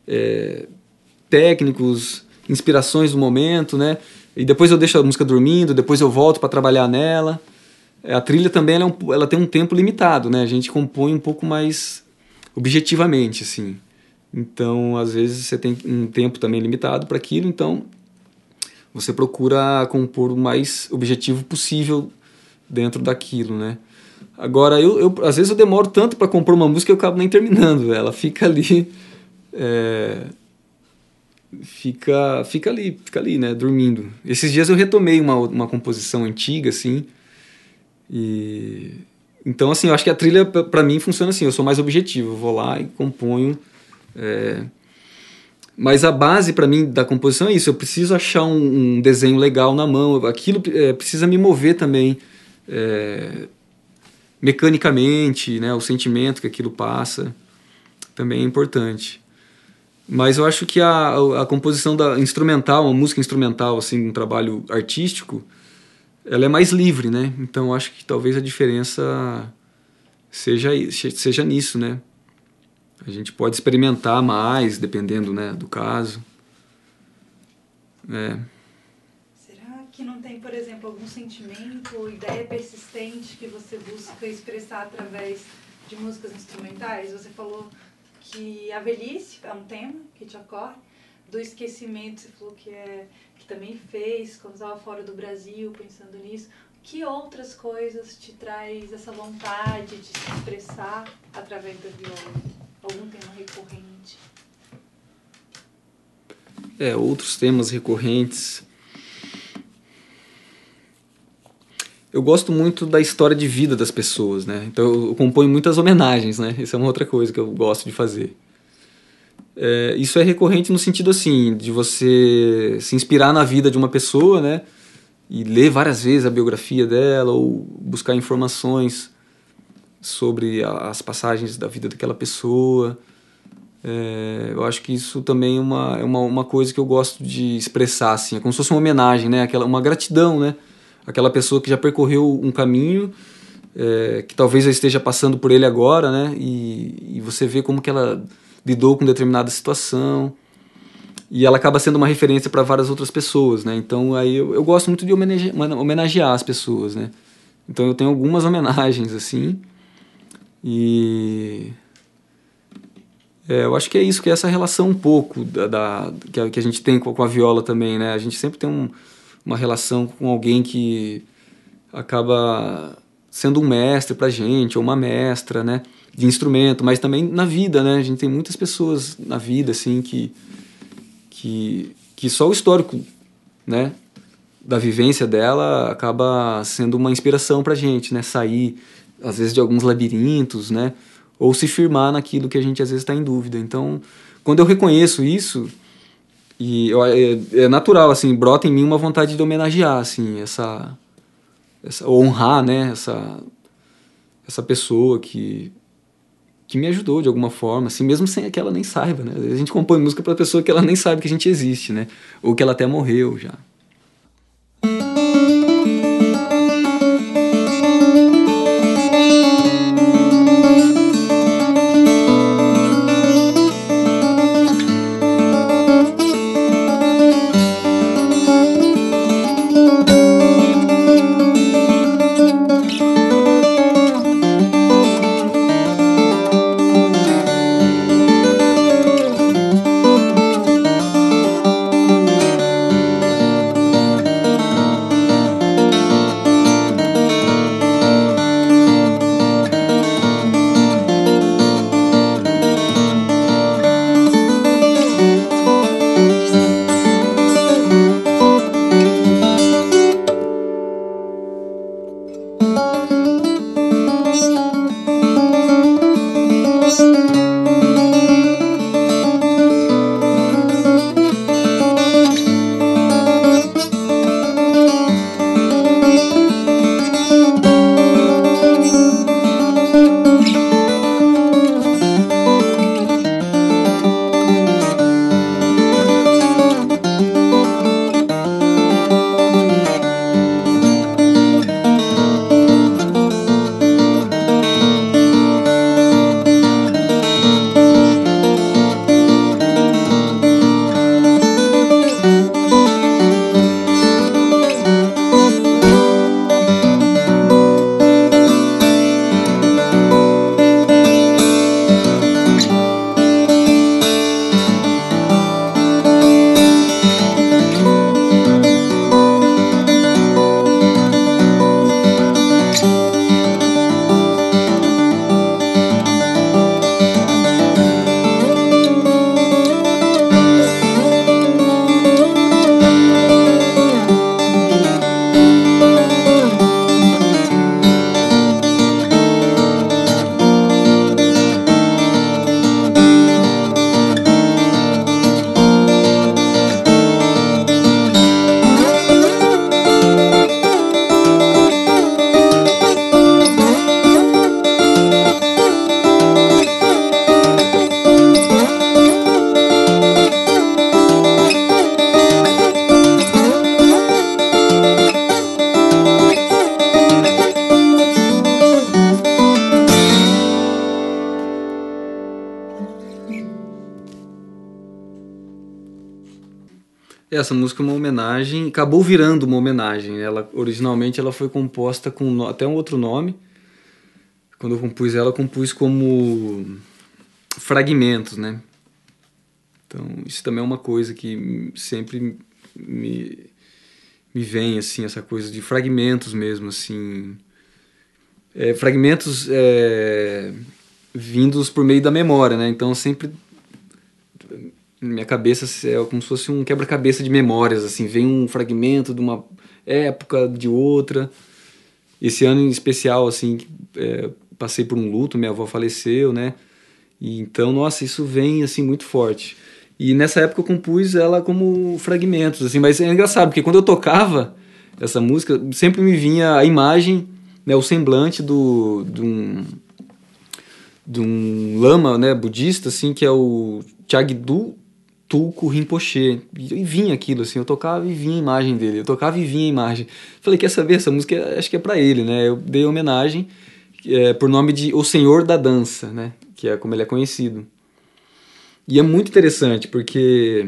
técnicos, inspirações do momento, né? E depois eu deixo a música dormindo, depois eu volto para trabalhar nela. A trilha também ela tem um tempo limitado, né? A gente compõe um pouco mais objetivamente, assim. Então, às vezes você tem um tempo também limitado para aquilo, então você procura compor o mais objetivo possível dentro daquilo, né? Agora, às vezes eu demoro tanto para compor uma música que eu acabo nem terminando, ela fica ali, fica ali, né, dormindo. Esses dias eu retomei uma composição antiga, assim, e então, assim, eu acho que a trilha para mim funciona assim, eu sou mais objetivo, eu vou lá e componho, mas a base para mim da composição é isso, eu preciso achar um desenho legal na mão, aquilo precisa me mover também, mecanicamente, né, o sentimento que aquilo passa também é importante. Mas eu acho que a composição instrumental, uma música instrumental, assim, um trabalho artístico, ela é mais livre, né? Então eu acho que talvez a diferença seja nisso, né? A gente pode experimentar mais, dependendo, né, do caso. Será que não tem, por exemplo, algum sentimento ou ideia persistente que você busca expressar através de músicas instrumentais, você falou que a velhice é um tema que te ocorre, do esquecimento, você falou que também fez quando estava fora do Brasil, pensando nisso. Que outras coisas te traz essa vontade de se expressar através da viola? Algum tema recorrente? Outros temas recorrentes. Eu gosto muito da história de vida das pessoas, né? Então eu componho muitas homenagens, né? Isso é uma outra coisa que eu gosto de fazer. Isso é recorrente no sentido assim, de você se inspirar na vida de uma pessoa, né? E ler várias vezes a biografia dela ou buscar informações sobre as passagens da vida daquela pessoa. Eu acho que isso também é uma coisa que eu gosto de expressar, assim. É como se fosse uma homenagem, né? Uma gratidão, né? Aquela pessoa que já percorreu um caminho, que talvez eu esteja passando por ele agora, né? E você vê como que ela lidou com determinada situação e ela acaba sendo uma referência para várias outras pessoas, né? Então aí eu gosto muito de homenagear as pessoas, né? Então eu tenho algumas homenagens assim e eu acho que é isso, que é essa relação um pouco que a gente tem com a viola também, né? A gente sempre tem uma relação com alguém que acaba sendo um mestre pra gente, ou uma mestra, né? De instrumento, mas também na vida, né? A gente tem muitas pessoas na vida, assim, que só o histórico, né? Da vivência dela acaba sendo uma inspiração pra gente, né? Sair, às vezes, de alguns labirintos, né? Ou se firmar naquilo que a gente, às vezes, está em dúvida. Então, quando eu reconheço isso, é natural, assim, brota em mim uma vontade de homenagear, assim, honrar, né? Essa pessoa que me ajudou de alguma forma, assim, mesmo sem que ela nem saiba, né? A gente compõe música para pessoa que ela nem sabe que a gente existe, né? Ou que ela até morreu já. Essa música é uma homenagem, acabou virando uma homenagem. Originalmente ela foi composta com até um outro nome, quando eu compus ela, eu compus como fragmentos, né? Então, isso também é uma coisa que sempre me vem, assim, essa coisa de fragmentos mesmo, assim. Fragmentos vindos por meio da memória, né? Então, sempre, minha cabeça é como se fosse um quebra-cabeça de memórias, assim. Vem um fragmento de uma época, de outra. Esse ano em especial, assim, passei por um luto, minha avó faleceu, né? E então, nossa, isso vem, assim, muito forte. E nessa época eu compus ela como fragmentos, assim, mas é engraçado, porque quando eu tocava essa música, sempre me vinha a imagem, né, o semblante de um lama, né, budista, assim, que é o Chagdu Tulku Rinpoche. E vinha aquilo, assim, eu tocava e vinha a imagem dele, eu tocava e vinha a imagem. Falei, quer saber, essa música acho que é pra ele, né? Eu dei homenagem por nome de O Senhor da Dança, né, que é como ele é conhecido. E é muito interessante, porque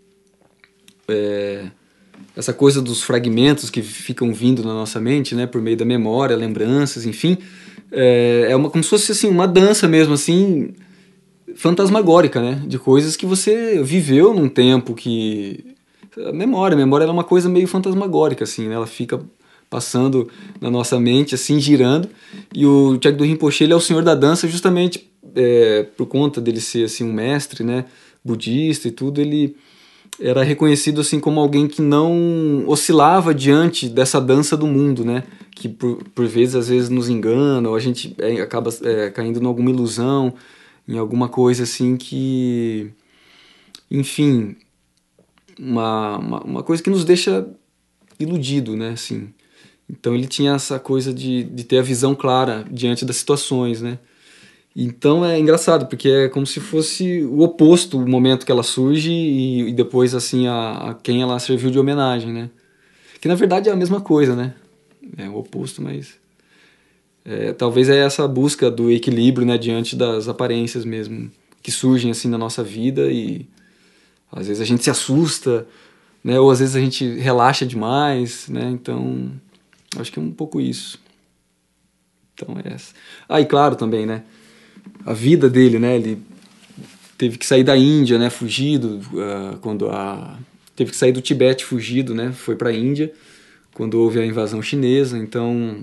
essa coisa dos fragmentos que ficam vindo na nossa mente, né, por meio da memória, lembranças, enfim, como se fosse assim, uma dança mesmo, assim, fantasmagórica, né, de coisas que você viveu num tempo que... A memória é uma coisa meio fantasmagórica, assim, né, ela fica passando na nossa mente, assim, girando, e o Chagdu Rinpoche, ele é o senhor da dança justamente por conta dele ser, assim, um mestre, né, budista e tudo, ele era reconhecido assim como alguém que não oscilava diante dessa dança do mundo, né? Que por vezes, às vezes nos engana, ou a gente acaba caindo em alguma ilusão, em alguma coisa assim que... Enfim, uma coisa que nos deixa iludido, né? Assim. Então ele tinha essa coisa de ter a visão clara diante das situações, né? Então é engraçado, porque é como se fosse o oposto o momento que ela surge e depois, assim, a quem ela serviu de homenagem, né? Que na verdade é a mesma coisa, né? É o oposto, mas... talvez é essa busca do equilíbrio, né? Diante das aparências mesmo, que surgem, assim, na nossa vida e... Às vezes a gente se assusta, né? Ou às vezes a gente relaxa demais, né? Então, acho que é um pouco isso. Então é essa. Ah, e claro também, né? A vida dele, né? Ele teve que sair da Índia, né? Fugido, teve que sair do Tibete fugido, né? Foi para a Índia quando houve a invasão chinesa. Então,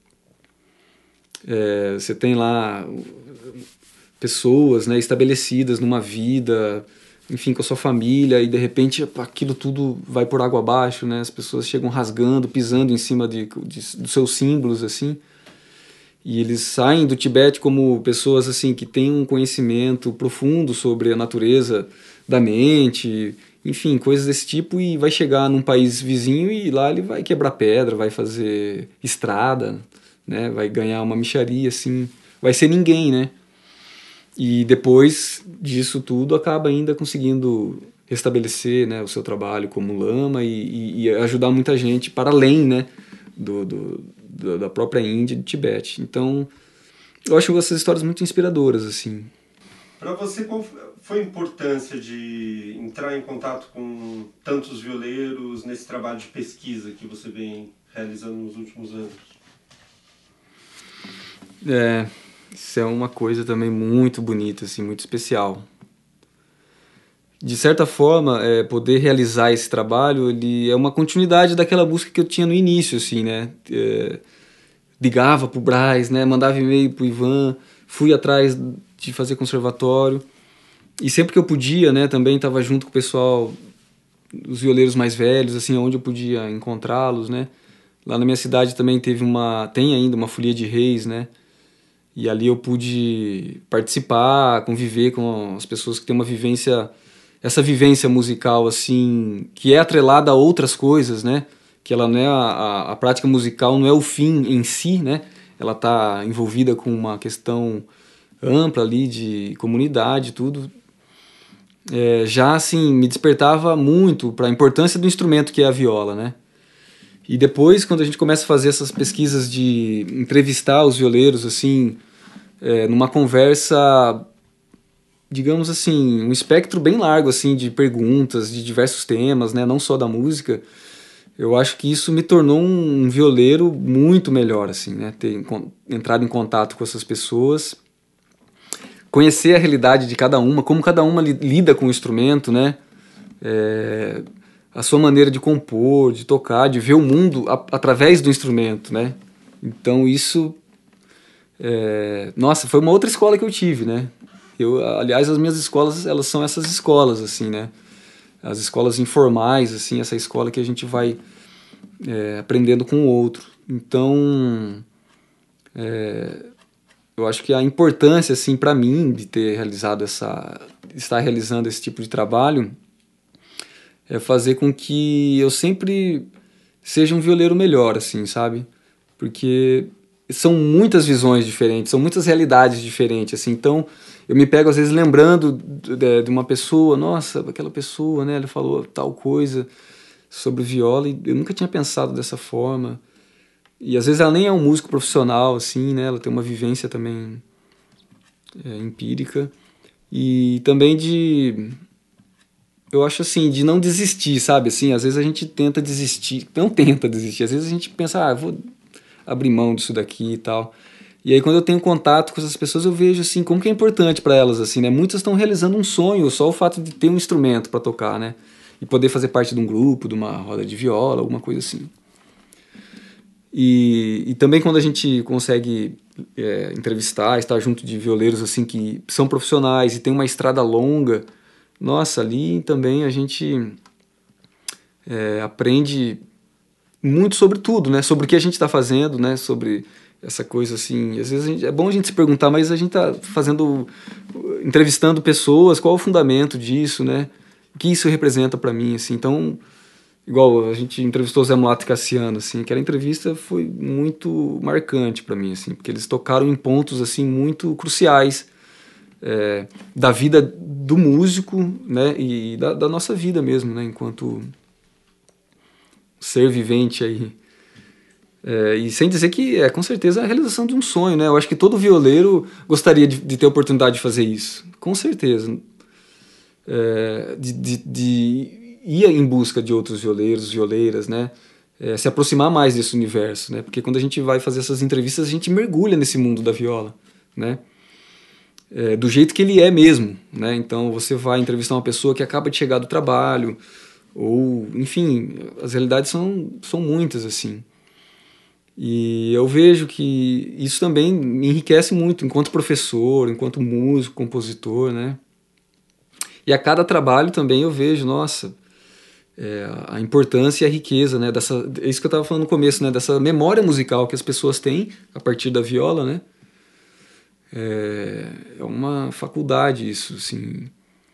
você tem lá pessoas, né? Estabelecidas numa vida, enfim, com a sua família, e de repente aquilo tudo vai por água abaixo, né? As pessoas chegam rasgando, pisando em cima dos seus símbolos, assim. E eles saem do Tibete como pessoas assim que têm um conhecimento profundo sobre a natureza da mente, enfim, coisas desse tipo, e vai chegar num país vizinho e lá ele vai quebrar pedra, vai fazer estrada, né? Vai ganhar uma mixaria, assim, vai ser ninguém, né? E depois disso tudo acaba ainda conseguindo restabelecer, né, o seu trabalho como lama e ajudar muita gente para além, né, da própria Índia e do Tibete. Então, eu acho essas histórias muito inspiradoras, assim. Para você, qual foi a importância de entrar em contato com tantos violeiros nesse trabalho de pesquisa que você vem realizando nos últimos anos? Isso é uma coisa também muito bonita, assim, muito especial. De certa forma, poder realizar esse trabalho, ele é uma continuidade daquela busca que eu tinha no início, assim, né? Ligava pro Brás, né? Mandava e-mail pro Ivan, fui atrás de fazer conservatório. E sempre que eu podia, né, também estava junto com o pessoal, os violeiros mais velhos, assim, onde eu podia encontrá-los, né? Lá na minha cidade também tem ainda uma folia de reis, né? E ali eu pude participar, conviver com as pessoas que têm essa vivência musical, assim, que é atrelada a outras coisas, né? Que ela não é a prática musical não é o fim em si, né? Ela está envolvida com uma questão ampla ali de comunidade, tudo. Já assim me despertava muito para a importância do instrumento que é a viola, né? E depois, quando a gente começa a fazer essas pesquisas de entrevistar os violeiros, assim, numa conversa, digamos assim, um espectro bem largo, assim, de perguntas, de diversos temas, né? Não só da música. eu acho que isso me tornou um violeiro muito melhor, assim, né? Ter entrado em contato com essas pessoas, conhecer a realidade de cada uma, como cada uma lida com o instrumento, né? A sua maneira de compor, de tocar, de ver o mundo através do instrumento, né? Então isso, nossa, foi uma outra escola que eu tive, né? Aliás, as minhas escolas, elas são essas escolas, assim, né? As escolas informais, assim, essa escola que a gente vai aprendendo com o outro. Então, eu acho que a importância, assim, para mim, de ter estar realizando esse tipo de trabalho, é fazer com que eu sempre seja um violeiro melhor, assim, sabe? Porque são muitas visões diferentes, são muitas realidades diferentes, assim. Então, eu me pego, às vezes, lembrando de uma pessoa, nossa, aquela pessoa, né, ela falou tal coisa sobre viola e eu nunca tinha pensado dessa forma. E, às vezes, ela nem é um músico profissional, assim, né, ela tem uma vivência também empírica. E também eu acho assim, de não desistir, sabe? Assim, às vezes a gente tenta desistir, não tenta desistir, às vezes a gente pensa, vou abrir mão disso daqui e tal. E aí quando eu tenho contato com essas pessoas eu vejo assim como que é importante para elas, assim, né? Muitas estão realizando um sonho, só o fato de ter um instrumento para tocar, né? E poder fazer parte de um grupo, de uma roda de viola, alguma coisa assim. E também quando a gente consegue entrevistar, estar junto de violeiros assim que são profissionais e tem uma estrada longa, nossa, ali também a gente aprende muito sobre tudo, né? Sobre o que a gente está fazendo, né? Sobre essa coisa assim. Às vezes é bom a gente se perguntar, mas a gente está entrevistando pessoas, qual é o fundamento disso, né? O que isso representa para mim, assim. Então, igual a gente entrevistou o Zé Mulato e Cassiano, assim, aquela entrevista foi muito marcante para mim, assim, porque eles tocaram em pontos assim muito cruciais da vida do músico, né, e da nossa vida mesmo, né, enquanto ser vivente aí. E sem dizer que com certeza a realização de um sonho, né? Eu acho que todo violeiro gostaria de ter a oportunidade de fazer isso, com certeza. De ir em busca de outros violeiros, violeiras, né? Se aproximar mais desse universo, né? Porque quando a gente vai fazer essas entrevistas, a gente mergulha nesse mundo da viola, né? Do jeito que ele é mesmo, né? Então você vai entrevistar uma pessoa que acaba de chegar do trabalho, ou, enfim, as realidades são muitas, assim. E eu vejo que isso também me enriquece muito enquanto professor, enquanto músico, compositor, né? E a cada trabalho também eu vejo, nossa, a importância e a riqueza, né? É isso que eu estava falando no começo, né? Dessa memória musical que as pessoas têm a partir da viola, né? É uma faculdade isso, assim.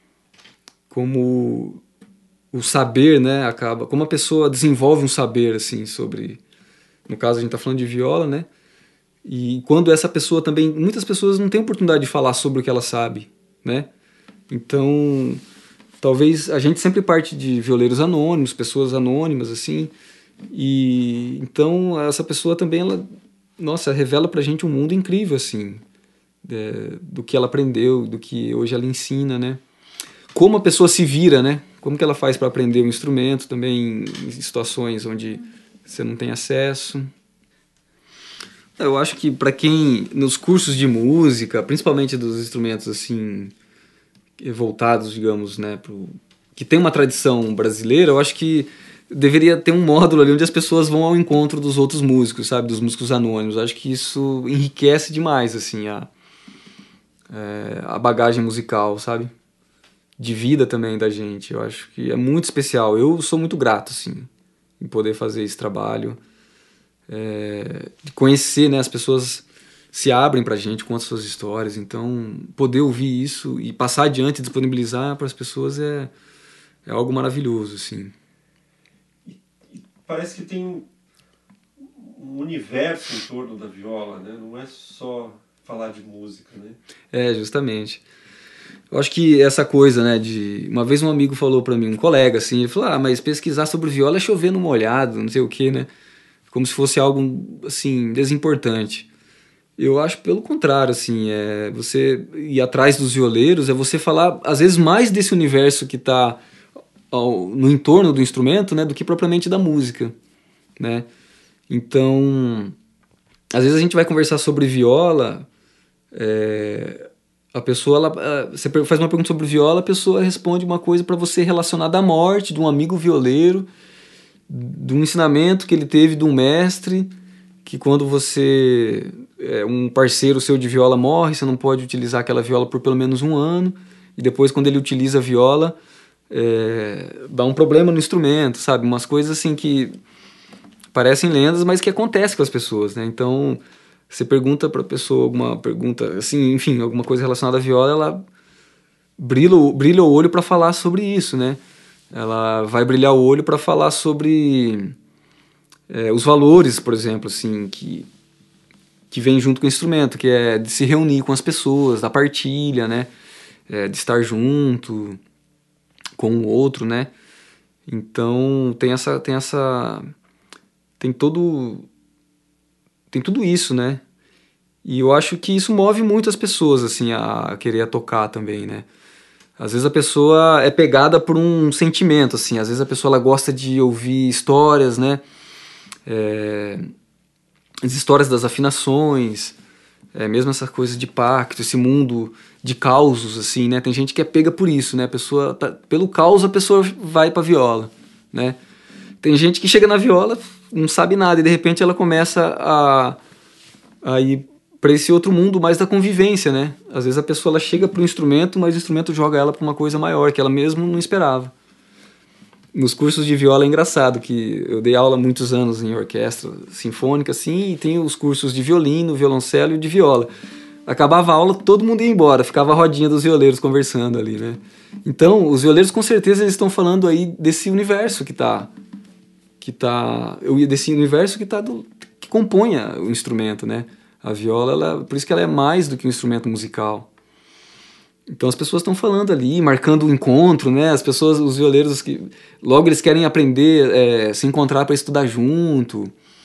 Como o saber, né? Como a pessoa desenvolve um saber, assim, sobre... No caso, a gente está falando de viola, né? E quando essa pessoa também... Muitas pessoas não têm oportunidade de falar sobre o que ela sabe, né? Então, talvez a gente sempre parte de violeiros anônimos, pessoas anônimas, assim. E então, essa pessoa também, ela... Nossa, revela pra gente um mundo incrível, assim. Do que ela aprendeu, do que hoje ela ensina, né? Como a pessoa se vira, né? Como que ela faz para aprender um instrumento também em situações onde você não tem acesso. Eu acho que para quem nos cursos de música, principalmente dos instrumentos assim voltados, digamos, né, que tem uma tradição brasileira, eu acho que deveria ter um módulo ali onde as pessoas vão ao encontro dos outros músicos, sabe, dos músicos anônimos. Eu acho que isso enriquece demais assim a bagagem musical, sabe? De vida também da gente. Eu acho que é muito especial. Eu sou muito grato, assim, em poder fazer esse trabalho, de conhecer, né, as pessoas se abrem pra gente, contam suas histórias, então poder ouvir isso e passar adiante, disponibilizar para as pessoas é algo maravilhoso, assim. Parece que tem um universo em torno da viola, né? Não é só falar de música, né? Justamente. Eu acho que essa coisa, né, uma vez um amigo falou pra mim, um colega, assim, ele falou, mas pesquisar sobre viola é chover no molhado, não sei o quê, né? Como se fosse algo, assim, desimportante. Eu acho pelo contrário, assim, você ir atrás dos violeiros, é você falar, às vezes, mais desse universo que tá no entorno do instrumento, né, do que propriamente da música, né? Então, às vezes a gente vai conversar sobre viola, a pessoa, você faz uma pergunta sobre viola, a pessoa responde uma coisa para você relacionada à morte de um amigo violeiro, de um ensinamento que ele teve de um mestre, que quando um parceiro seu de viola morre, você não pode utilizar aquela viola por pelo menos 1 ano, e depois quando ele utiliza a viola, dá um problema no instrumento, sabe? Umas coisas assim que parecem lendas, mas que acontecem com as pessoas, né? Então, você pergunta para a pessoa alguma pergunta, assim, enfim, alguma coisa relacionada à viola, ela brilha o olho para falar sobre isso, né? Ela vai brilhar o olho para falar sobre os valores, por exemplo, assim, que vem junto com o instrumento, que é de se reunir com as pessoas, da partilha, né? De estar junto com o outro, né? Então tem tudo isso, né? E eu acho que isso move muito as pessoas, assim, a querer tocar também, né? Às vezes a pessoa é pegada por um sentimento, assim, às vezes a pessoa ela gosta de ouvir histórias, né? As histórias das afinações, mesmo essas coisas de pacto, esse mundo de causos, assim, né? Tem gente que é pega por isso, né? A pessoa pelo caos a pessoa vai pra viola, né? Tem gente que chega na viola, não sabe nada, e de repente ela começa a ir para esse outro mundo mais da convivência, né? Às vezes a pessoa ela chega pro instrumento, mas o instrumento joga ela para uma coisa maior, que ela mesmo não esperava. Nos cursos de viola é engraçado, que eu dei aula há muitos anos em orquestra sinfônica, assim, e tem os cursos de violino, violoncelo e de viola. Acabava a aula, todo mundo ia embora, ficava a rodinha dos violeiros conversando ali, né? Então, os violeiros com certeza eles estão falando aí desse universo desse universo que compõe o instrumento, né? A viola, por isso que ela é mais do que um instrumento musical. Então as pessoas estão falando ali, marcando o encontro, né? As pessoas, os violeiros, logo eles querem aprender, se encontrar para estudar junto.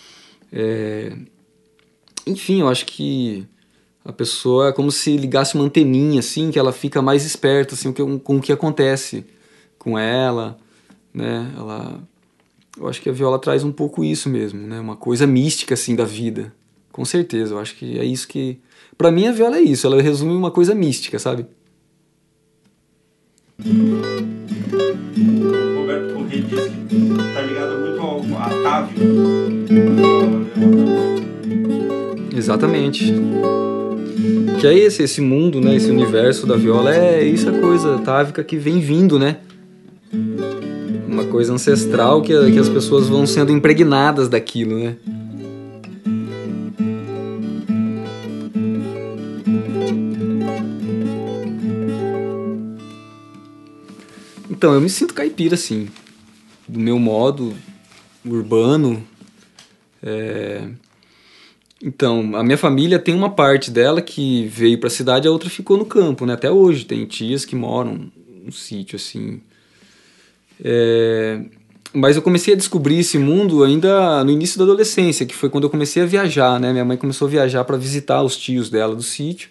Enfim, eu acho que a pessoa é como se ligasse uma anteninha, assim, que ela fica mais esperta, assim, com o que acontece com ela, né? Eu acho que a viola traz um pouco isso mesmo, né? Uma coisa mística, assim, da vida. Com certeza, eu acho que é isso que... Pra mim, a viola é isso, ela resume uma coisa mística, sabe? O Roberto Corrêa diz que está ligado muito ao atávio. Exatamente. Que é esse mundo, né? Esse universo da viola, isso a coisa atávica que vem vindo, né? Uma coisa ancestral que as pessoas vão sendo impregnadas daquilo, né? Então, eu me sinto caipira, sim. Do meu modo, urbano. Então, a minha família tem uma parte dela que veio pra cidade, a outra ficou no campo, né? Até hoje, tem tias que moram num sítio, assim. Mas eu comecei a descobrir esse mundo ainda no início da adolescência, que foi quando eu comecei a viajar, né? Minha mãe começou a viajar para visitar os tios dela do sítio.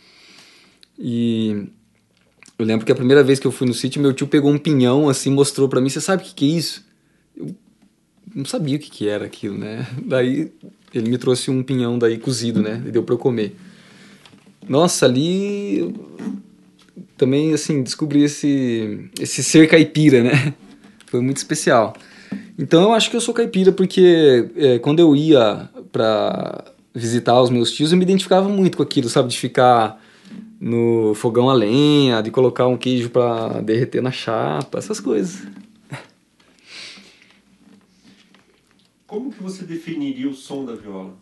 E eu lembro que a primeira vez que eu fui no sítio, meu tio pegou um pinhão, assim, mostrou para mim, você sabe o que é isso? Eu não sabia o que era aquilo, né? Daí ele me trouxe um pinhão daí cozido, né? E deu para eu comer. Nossa, ali eu também, assim, descobri esse ser caipira, né? Foi muito especial. Então eu acho que eu sou caipira porque quando eu ia pra visitar os meus tios, eu me identificava muito com aquilo, sabe? De ficar no fogão a lenha, de colocar um queijo pra derreter na chapa, essas coisas. Como que você definiria o som da viola?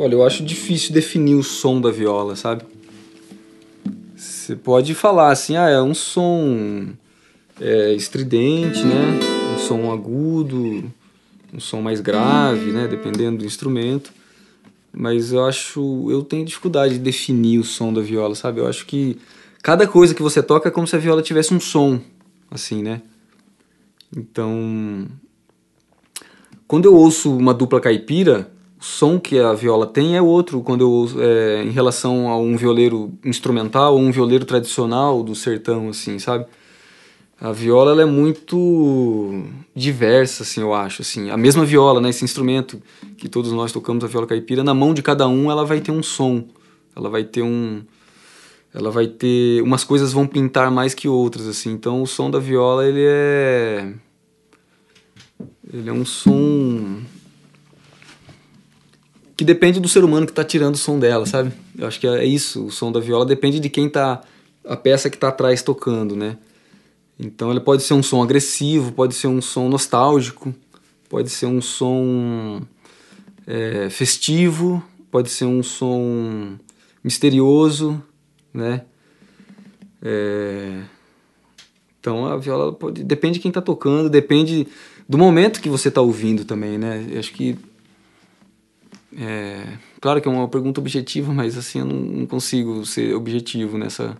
Olha, eu acho difícil definir o som da viola, sabe? Você pode falar assim, é um som estridente, né? Um som agudo, um som mais grave, né? Dependendo do instrumento. Mas eu tenho dificuldade de definir o som da viola, sabe? Eu acho que cada coisa que você toca é como se a viola tivesse um som, assim, né? Então, quando eu ouço uma dupla caipira, o som que a viola tem é outro quando eu ouço, em relação a um violeiro instrumental ou um violeiro tradicional do sertão, assim, sabe? A viola ela é muito diversa, assim, eu acho, assim. A mesma viola, né, esse instrumento que todos nós tocamos, a viola caipira, na mão de cada um ela vai ter um som. Ela vai ter umas coisas vão pintar mais que outras, assim. Então o som da viola ele é um som que depende do ser humano que está tirando o som dela, sabe? Eu acho que é isso, o som da viola depende de quem tá, a peça que está atrás tocando, né? Então ele pode ser um som agressivo, pode ser um som nostálgico, pode ser um som festivo, pode ser um som misterioso, né? Então a viola depende de quem está tocando, depende do momento que você está ouvindo também, né? Eu acho que claro que é uma pergunta objetiva, mas assim eu não consigo ser objetivo nessa.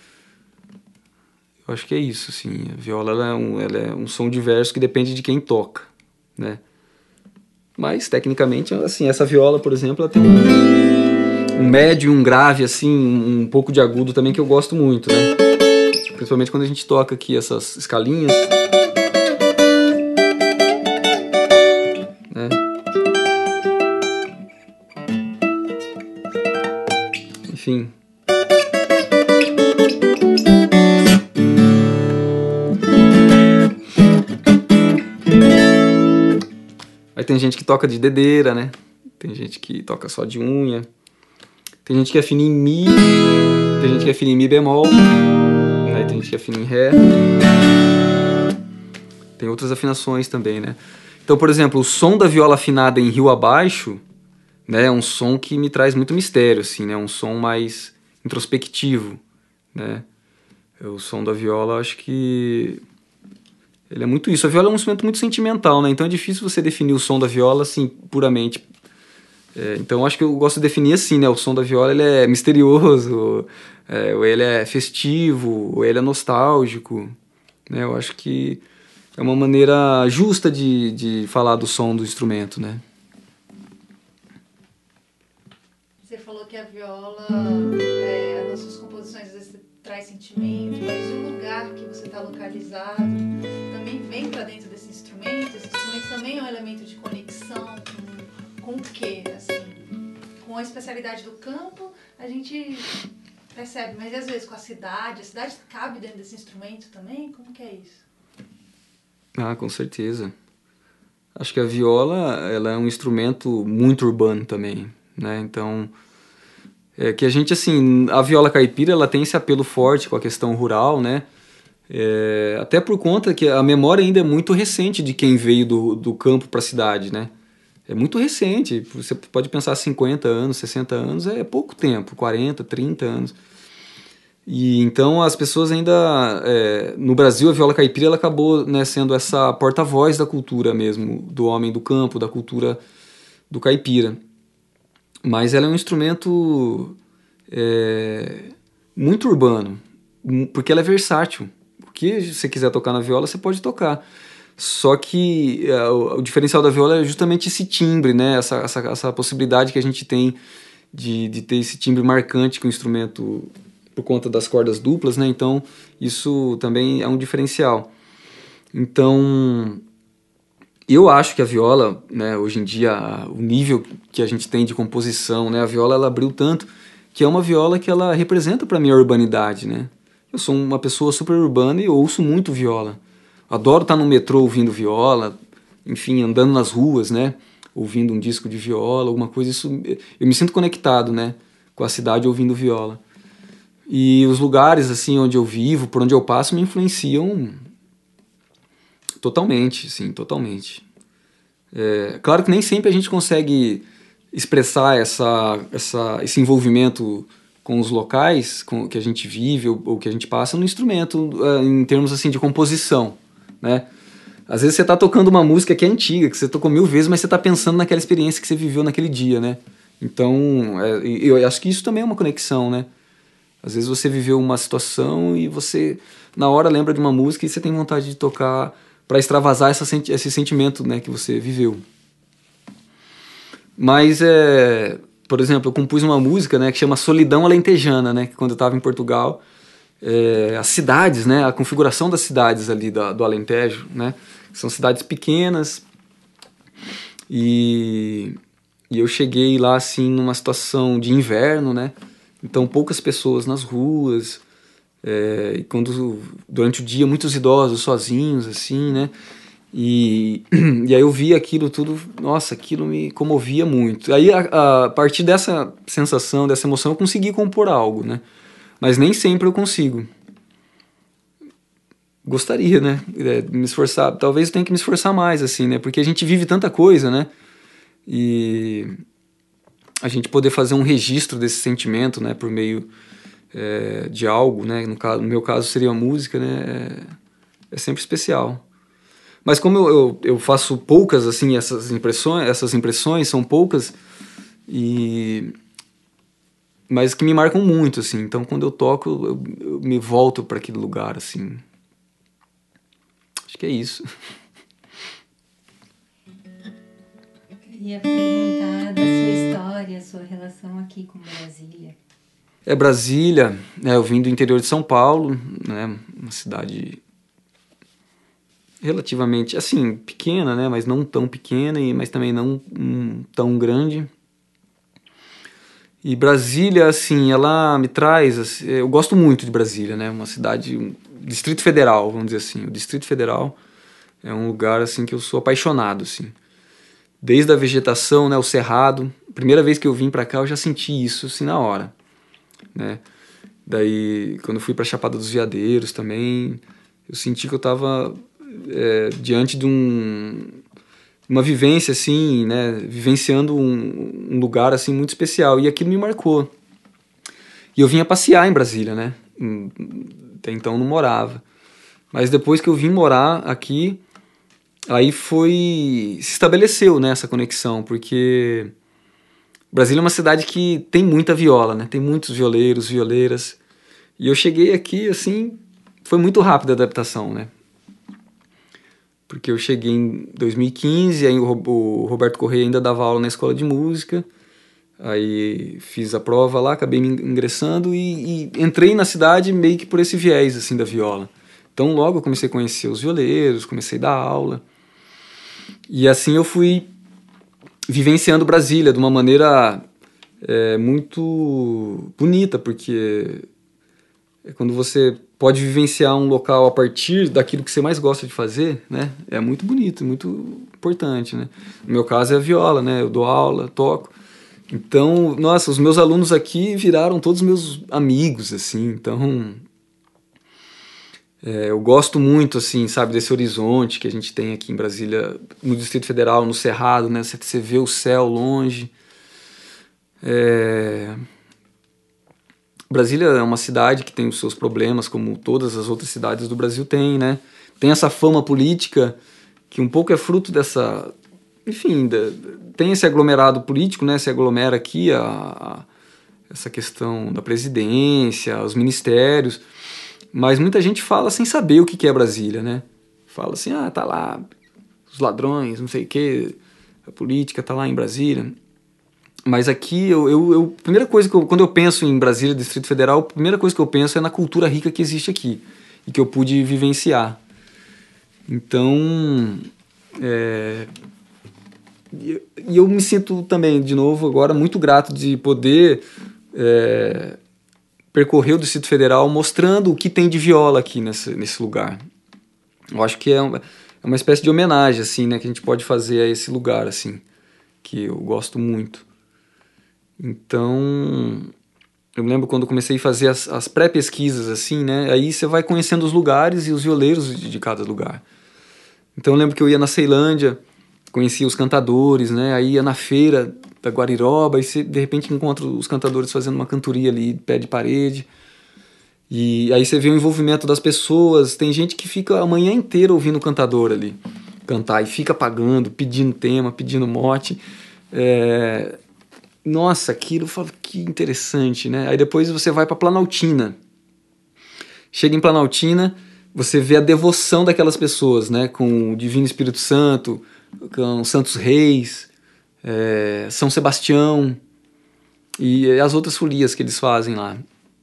Eu acho que é isso, assim. A viola ela é um som diverso que depende de quem toca, né? Mas tecnicamente, assim, essa viola, por exemplo, ela tem um médio, um grave, assim, um pouco de agudo também que eu gosto muito, né? Principalmente quando a gente toca aqui essas escalinhas, né? Enfim. Aí tem gente que toca de dedeira, né? Tem gente que toca só de unha. Tem gente que afina em mi. Tem gente que afina em mi bemol. Aí tem gente que afina em ré. Tem outras afinações também, né? Então, por exemplo, o som da viola afinada em rio abaixo, né, é um som que me traz muito mistério, assim, né? Um som mais introspectivo, né? O som da viola, acho que ele é muito isso. A viola é um instrumento muito sentimental, né? Então é difícil você definir o som da viola assim puramente. Então acho que eu gosto de definir assim, né? O som da viola ele é misterioso, ou ele é festivo, ou ele é nostálgico, né? Eu acho que é uma maneira justa de falar do som do instrumento, né? Você falou que a viola, nas suas composições, às vezes traz sentimento, mas o lugar que você está localizado também vem para dentro desse instrumento. Esse instrumento também é um elemento de conexão com o quê? Assim, com a especialidade do campo, a gente percebe, mas às vezes com a cidade cabe dentro desse instrumento também? Como que é isso? Ah, com certeza. Acho que a viola ela é um instrumento muito urbano também, né? Então, que a gente, assim, a viola caipira ela tem esse apelo forte com a questão rural, né? Até por conta que a memória ainda é muito recente de quem veio do campo para a cidade, né? É muito recente, você pode pensar 50 anos, 60 anos, é pouco tempo, 40, 30 anos. E então as pessoas ainda, no Brasil a viola caipira ela acabou, né, sendo essa porta-voz da cultura mesmo, do homem do campo, da cultura do caipira. Mas ela é um instrumento muito urbano, porque ela é versátil. O que você quiser tocar na viola, você pode tocar. Só que o diferencial da viola é justamente esse timbre, né? Essa possibilidade que a gente tem de ter esse timbre marcante com o instrumento por conta das cordas duplas, né? Então, isso também é um diferencial. Então, eu acho que a viola, né, hoje em dia, o nível que a gente tem de composição, né, a viola ela abriu tanto que é uma viola que ela representa para mim a urbanidade, né? Eu sou uma pessoa super urbana e ouço muito viola. Adoro estar no metrô ouvindo viola, enfim, andando nas ruas, né, ouvindo um disco de viola, alguma coisa. Isso, eu me sinto conectado, né, com a cidade ouvindo viola. E os lugares assim onde eu vivo, por onde eu passo, me influenciam totalmente, sim, totalmente. Claro que nem sempre a gente consegue expressar esse envolvimento com os locais que a gente vive ou que a gente passa no instrumento, em termos assim de composição, né? Às vezes você está tocando uma música que é antiga, que você tocou 1000 vezes, mas você está pensando naquela experiência que você viveu naquele dia, né? Então, eu acho que isso também é uma conexão, né? Às vezes você viveu uma situação e você, na hora, lembra de uma música e você tem vontade de tocar para extravasar esse sentimento, né, que você viveu. Mas, por exemplo, eu compus uma música, né, que chama Solidão Alentejana, né, que quando eu estava em Portugal, as cidades, né, a configuração das cidades ali do Alentejo, né, são cidades pequenas, e eu cheguei lá assim numa situação de inverno, né, então poucas pessoas nas ruas, e durante o dia muitos idosos sozinhos, assim, né, e aí eu vi aquilo tudo, nossa, aquilo me comovia muito. Aí a partir dessa sensação, dessa emoção, eu consegui compor algo, né, mas nem sempre eu consigo. Gostaria, né, me esforçar, talvez eu tenha que me esforçar mais, assim, né, porque a gente vive tanta coisa, né, e a gente poder fazer um registro desse sentimento, né, por meio de algo, né, no meu caso seria a música, né, é sempre especial. Mas como eu faço poucas, assim, essas impressões são poucas, mas que me marcam muito, assim, então quando eu toco eu me volto para aquele lugar, assim. Acho que é isso. Eu queria perguntar da sua história, sua relação aqui com Brasília. Brasília, eu vim do interior de São Paulo, né, uma cidade relativamente, assim, pequena, né, mas não tão pequena, mas também não tão grande. E Brasília, assim, ela me traz, assim, eu gosto muito de Brasília, né, uma cidade, Distrito Federal, vamos dizer assim. O Distrito Federal é um lugar, assim, que eu sou apaixonado, assim. Desde a vegetação, né, o Cerrado, primeira vez que eu vim pra cá eu já senti isso, assim, na hora, né. Daí, quando eu fui pra Chapada dos Veadeiros também, eu senti que eu tava diante de uma vivência, assim, né, vivenciando um lugar, assim, muito especial, e aquilo me marcou. E eu vinha passear em Brasília, né, até então não morava. Mas depois que eu vim morar aqui, aí se estabeleceu, né, essa conexão, porque Brasília é uma cidade que tem muita viola, né, tem muitos violeiros, violeiras, e eu cheguei aqui, assim, foi muito rápida a adaptação, né, porque eu cheguei em 2015, aí o Roberto Correia ainda dava aula na escola de música, aí fiz a prova lá, acabei me ingressando e entrei na cidade meio que por esse viés, assim, da viola. Então logo eu comecei a conhecer os violeiros, comecei a dar aula, e assim eu fui vivenciando Brasília de uma maneira muito bonita, porque quando você pode vivenciar um local a partir daquilo que você mais gosta de fazer, né, é muito bonito, muito importante, né. No meu caso é a viola, né, eu dou aula, toco. Então, nossa, os meus alunos aqui viraram todos meus amigos, assim, então eu gosto muito, assim, sabe, desse horizonte que a gente tem aqui em Brasília, no Distrito Federal, no Cerrado, né, você vê o céu longe. Brasília é uma cidade que tem os seus problemas, como todas as outras cidades do Brasil têm, né? Tem essa fama política que um pouco é fruto dessa... Enfim, tem esse aglomerado político, né? Se aglomera aqui essa questão da presidência, os ministérios, mas muita gente fala sem saber o que é Brasília, né? Fala assim, tá lá, os ladrões, não sei o quê, a política tá lá em Brasília. Mas aqui, primeira coisa quando eu penso em Brasília, Distrito Federal, a primeira coisa que eu penso é na cultura rica que existe aqui e que eu pude vivenciar. Então, e eu me sinto também, de novo, agora muito grato de poder percorrer o Distrito Federal mostrando o que tem de viola aqui nesse lugar. Eu acho que é uma espécie de homenagem, assim, né, que a gente pode fazer a esse lugar, assim, que eu gosto muito. Então, eu me lembro quando comecei a fazer as pré-pesquisas, assim, né? Aí você vai conhecendo os lugares e os violeiros de cada lugar. Então eu lembro que eu ia na Ceilândia, conhecia os cantadores, né? Aí ia na feira da guariroba, e você de repente encontra os cantadores fazendo uma cantoria ali, pé de parede. E aí você vê o envolvimento das pessoas. Tem gente que fica a manhã inteira ouvindo o cantador ali cantar e fica pagando, pedindo tema, pedindo mote. Nossa, aquilo, eu falo, que interessante, né? Aí depois você vai para Planaltina. Chega em Planaltina, você vê a devoção daquelas pessoas, né? Com o Divino Espírito Santo, com os Santos Reis, São Sebastião e as outras folias que eles fazem lá.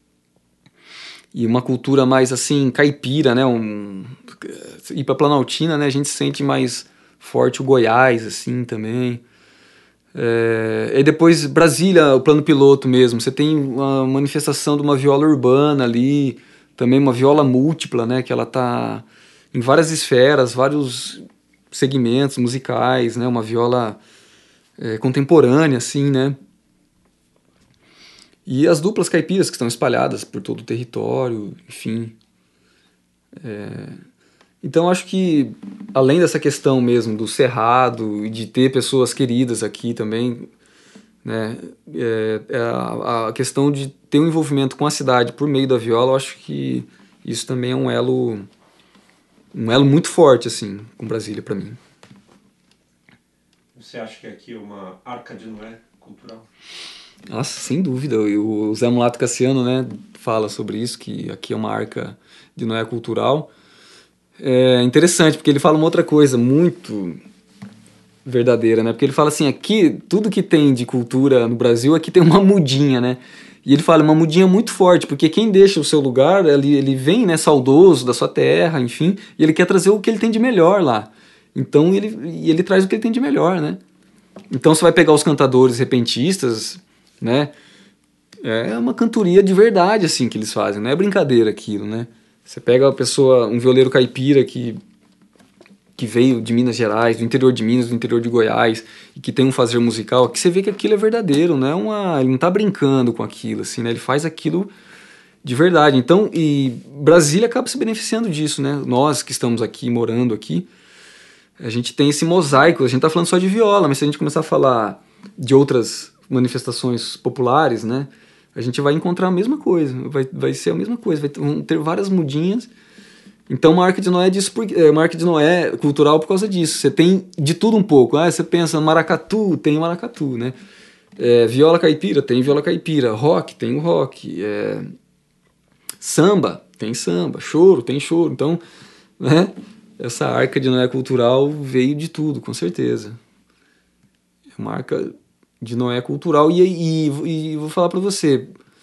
E uma cultura mais assim, caipira, né? Ir para Planaltina, né? A gente sente mais forte o Goiás, assim, também. E depois Brasília, o plano piloto mesmo. Você tem uma manifestação de uma viola urbana ali, também uma viola múltipla, né? Que ela tá em várias esferas, vários segmentos musicais, né? Uma viola contemporânea, assim, né? E as duplas caipiras que estão espalhadas por todo o território, enfim. Então acho que, além dessa questão mesmo do cerrado e de ter pessoas queridas aqui também, né, a questão de ter um envolvimento com a cidade por meio da viola, eu acho que isso também é um elo muito forte assim com Brasília para mim. Você acha que aqui é uma Arca de Noé cultural? Nossa, sem dúvida. O Zé Mulato Cassiano, né, fala sobre isso, que aqui é uma Arca de Noé cultural. É interessante, porque ele fala uma outra coisa muito verdadeira, né? Porque ele fala assim, aqui, tudo que tem de cultura no Brasil, aqui tem uma mudinha, né? E ele fala, uma mudinha muito forte, porque quem deixa o seu lugar, ele vem, né, saudoso da sua terra, enfim, e ele quer trazer o que ele tem de melhor lá. Então, ele traz o que ele tem de melhor, né? Então, você vai pegar os cantadores repentistas, né? É uma cantoria de verdade, assim, que eles fazem, não é brincadeira aquilo, né? Você pega uma pessoa, um violeiro caipira que veio de Minas Gerais, do interior de Minas, do interior de Goiás, e que tem um fazer musical, que você vê que aquilo é verdadeiro, não é ele não tá brincando com aquilo, assim, né? Ele faz aquilo de verdade. Então, e Brasília acaba se beneficiando disso, né? Nós que estamos aqui, morando aqui, a gente tem esse mosaico, a gente tá falando só de viola, mas se a gente começar a falar de outras manifestações populares, né? A gente vai encontrar a mesma coisa, vai ser a mesma coisa, vão ter várias mudinhas. Então, uma Arca de Noé uma Arca de Noé cultural por causa disso. Você tem de tudo um pouco. Você pensa maracatu, tem maracatu, né? Viola caipira, tem viola caipira. Rock, tem o rock. Samba, tem samba. Choro, tem choro. Então, né? Essa Arca de Noé cultural veio de tudo, com certeza. É uma Arca de Noé cultural. E vou falar para você,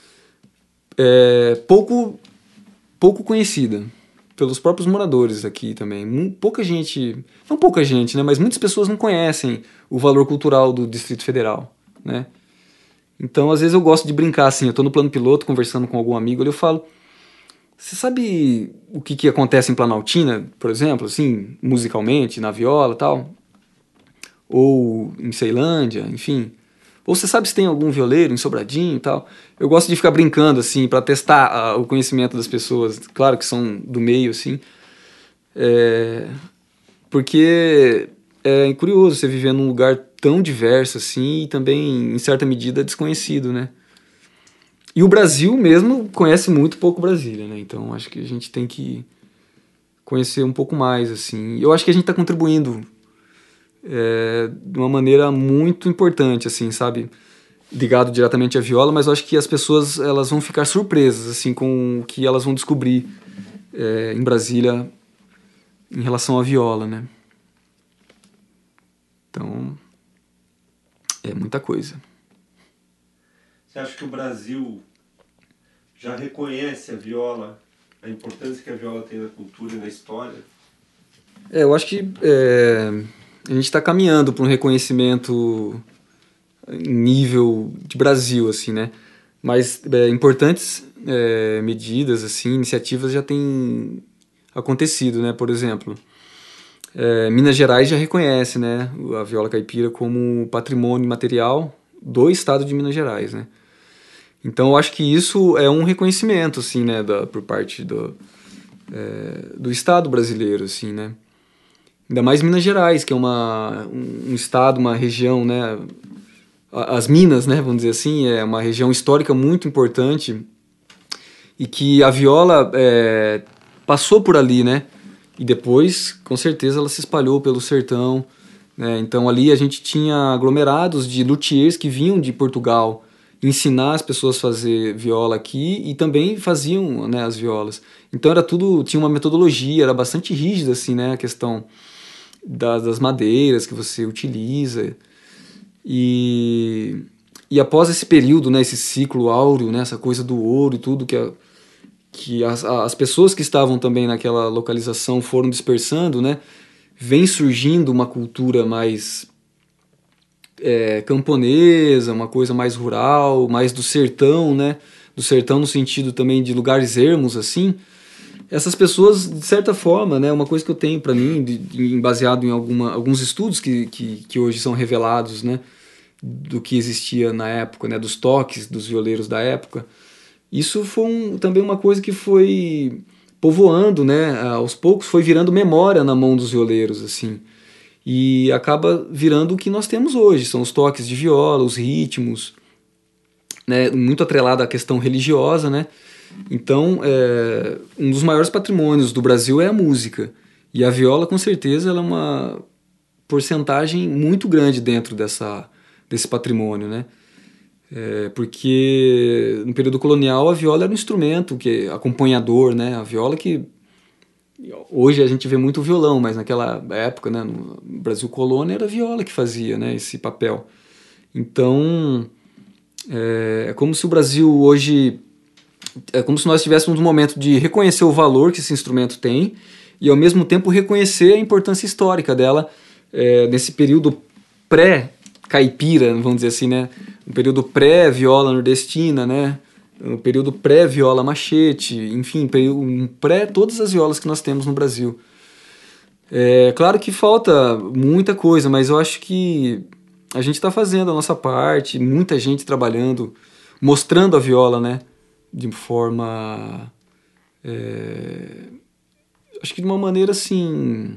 pouco conhecida pelos próprios moradores aqui também. Pouca gente, não pouca gente, né, mas muitas pessoas não conhecem o valor cultural do Distrito Federal, né? Então, às vezes eu gosto de brincar assim, eu tô no plano piloto conversando com algum amigo, eu falo, você sabe o que acontece em Planaltina, por exemplo, assim, musicalmente, na viola e tal? Ou em Ceilândia, enfim. Ou você sabe se tem algum violeiro em Sobradinho e tal? Eu gosto de ficar brincando, assim, para testar o conhecimento das pessoas. Claro que são do meio, assim. Porque é curioso você viver num lugar tão diverso, assim, e também, em certa medida, desconhecido, né? E o Brasil mesmo conhece muito pouco Brasília, né? Então, acho que a gente tem que conhecer um pouco mais, assim. Eu acho que a gente está contribuindo de uma maneira muito importante, assim, sabe? Ligado diretamente à viola, mas eu acho que as pessoas elas vão ficar surpresas assim com o que elas vão descobrir em Brasília em relação à viola, né? Então, é muita coisa. Você acha que o Brasil já reconhece a viola, a importância que a viola tem na cultura e na história? Eu acho que a gente está caminhando para um reconhecimento em nível de Brasil, assim, né? Mas importantes medidas, assim, iniciativas já têm acontecido, né? Por exemplo, Minas Gerais já reconhece, né, a viola caipira como patrimônio material do estado de Minas Gerais, né? Então eu acho que isso é um reconhecimento, assim, né, por parte do estado brasileiro, assim, né? Ainda mais Minas Gerais, que é um estado, uma região, né, as minas, né, vamos dizer assim, é uma região histórica muito importante e que a viola passou por ali, né? E depois, com certeza, ela se espalhou pelo sertão, né? Então ali a gente tinha aglomerados de luthiers que vinham de Portugal ensinar as pessoas a fazer viola aqui e também faziam, né, as violas. Então era tudo, tinha uma metodologia, era bastante rígida assim, né, a questão das madeiras que você utiliza. E, e após esse período, né, esse ciclo áureo, né, essa coisa do ouro e tudo que as pessoas que estavam também naquela localização foram dispersando, né, vem surgindo uma cultura mais camponesa, uma coisa mais rural, mais do sertão, né, do sertão no sentido também de lugares ermos, assim. Essas pessoas, de certa forma, né, uma coisa que eu tenho para mim, baseado em alguns estudos que hoje são revelados, né, do que existia na época, né, dos toques dos violeiros da época, isso foi também uma coisa que foi povoando, né, aos poucos foi virando memória na mão dos violeiros, assim, e acaba virando o que nós temos hoje, são os toques de viola, os ritmos, né, muito atrelado à questão religiosa, né. Então, um dos maiores patrimônios do Brasil é a música, e a viola, com certeza, ela é uma porcentagem muito grande dentro desse patrimônio, né? Porque no período colonial a viola era um instrumento acompanhador, né? A viola que hoje a gente vê muito violão, mas naquela época, né, no Brasil colônia, era a viola que fazia, né, esse papel. Então é como se o Brasil hoje é como se nós estivéssemos um momento de reconhecer o valor que esse instrumento tem e ao mesmo tempo reconhecer a importância histórica dela nesse período pré-caipira, vamos dizer assim, né? Um período pré-viola nordestina, né? Um período pré-viola machete, enfim, um pré todas as violas que nós temos no Brasil. Claro que falta muita coisa, mas eu acho que a gente está fazendo a nossa parte, muita gente trabalhando, mostrando a viola, né? De forma... acho que de uma maneira assim...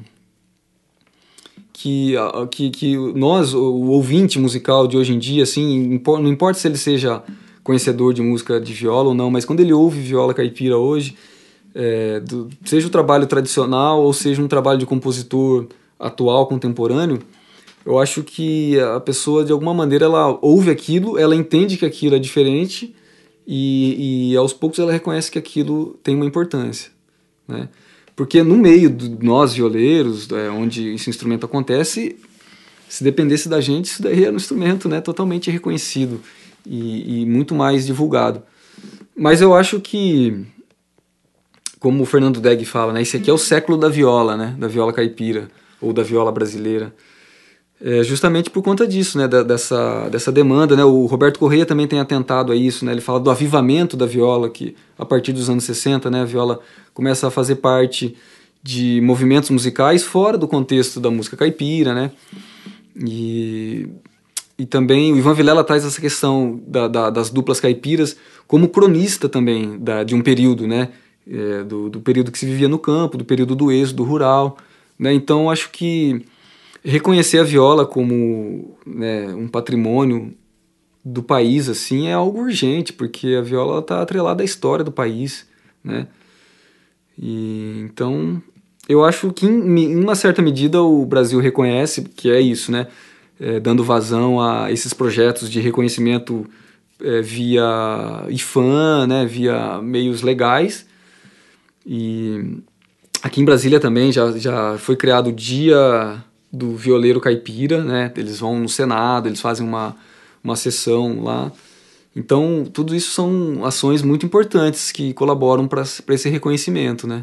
que nós, o ouvinte musical de hoje em dia, assim, não importa se ele seja conhecedor de música de viola ou não, mas quando ele ouve viola caipira hoje, seja o trabalho tradicional ou seja um trabalho de compositor atual, contemporâneo, eu acho que a pessoa, de alguma maneira, ela ouve aquilo, ela entende que aquilo é diferente e aos poucos ela reconhece que aquilo tem uma importância, né? Porque no meio de nós violeiros, onde esse instrumento acontece, se dependesse da gente, isso daí era um instrumento, né, totalmente reconhecido e muito mais divulgado. Mas eu acho que, como o Fernando Degg fala, né, esse aqui é o século da viola, né, da viola caipira ou da viola brasileira. Justamente por conta disso, né, dessa demanda, né, o Roberto Correia também tem atentado a isso, né, ele fala do avivamento da viola, que a partir dos anos 60, né, a viola começa a fazer parte de movimentos musicais fora do contexto da música caipira, né, e também o Ivan Vilela traz essa questão das duplas caipiras como cronista também de um período, né, do período que se vivia no campo, do período do êxodo rural, né, então acho que reconhecer a viola como, né, um patrimônio do país assim é algo urgente, porque a viola está atrelada à história do país, né? E então eu acho que em uma certa medida o Brasil reconhece que é isso, né? Dando vazão a esses projetos de reconhecimento via IFAM, né? Via meios legais. E aqui em Brasília também já foi criado o Dia do Violeiro Caipira, né? Eles vão no Senado, eles fazem uma sessão lá. Então, tudo isso são ações muito importantes que colaboram para esse reconhecimento, né?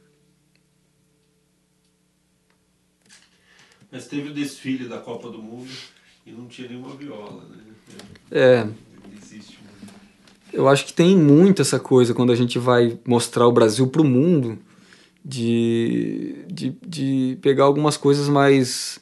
Mas teve o desfile da Copa do Mundo e não tinha nenhuma viola, né? Existe muito. Eu acho que tem muito essa coisa quando a gente vai mostrar o Brasil para o mundo, de pegar algumas coisas mais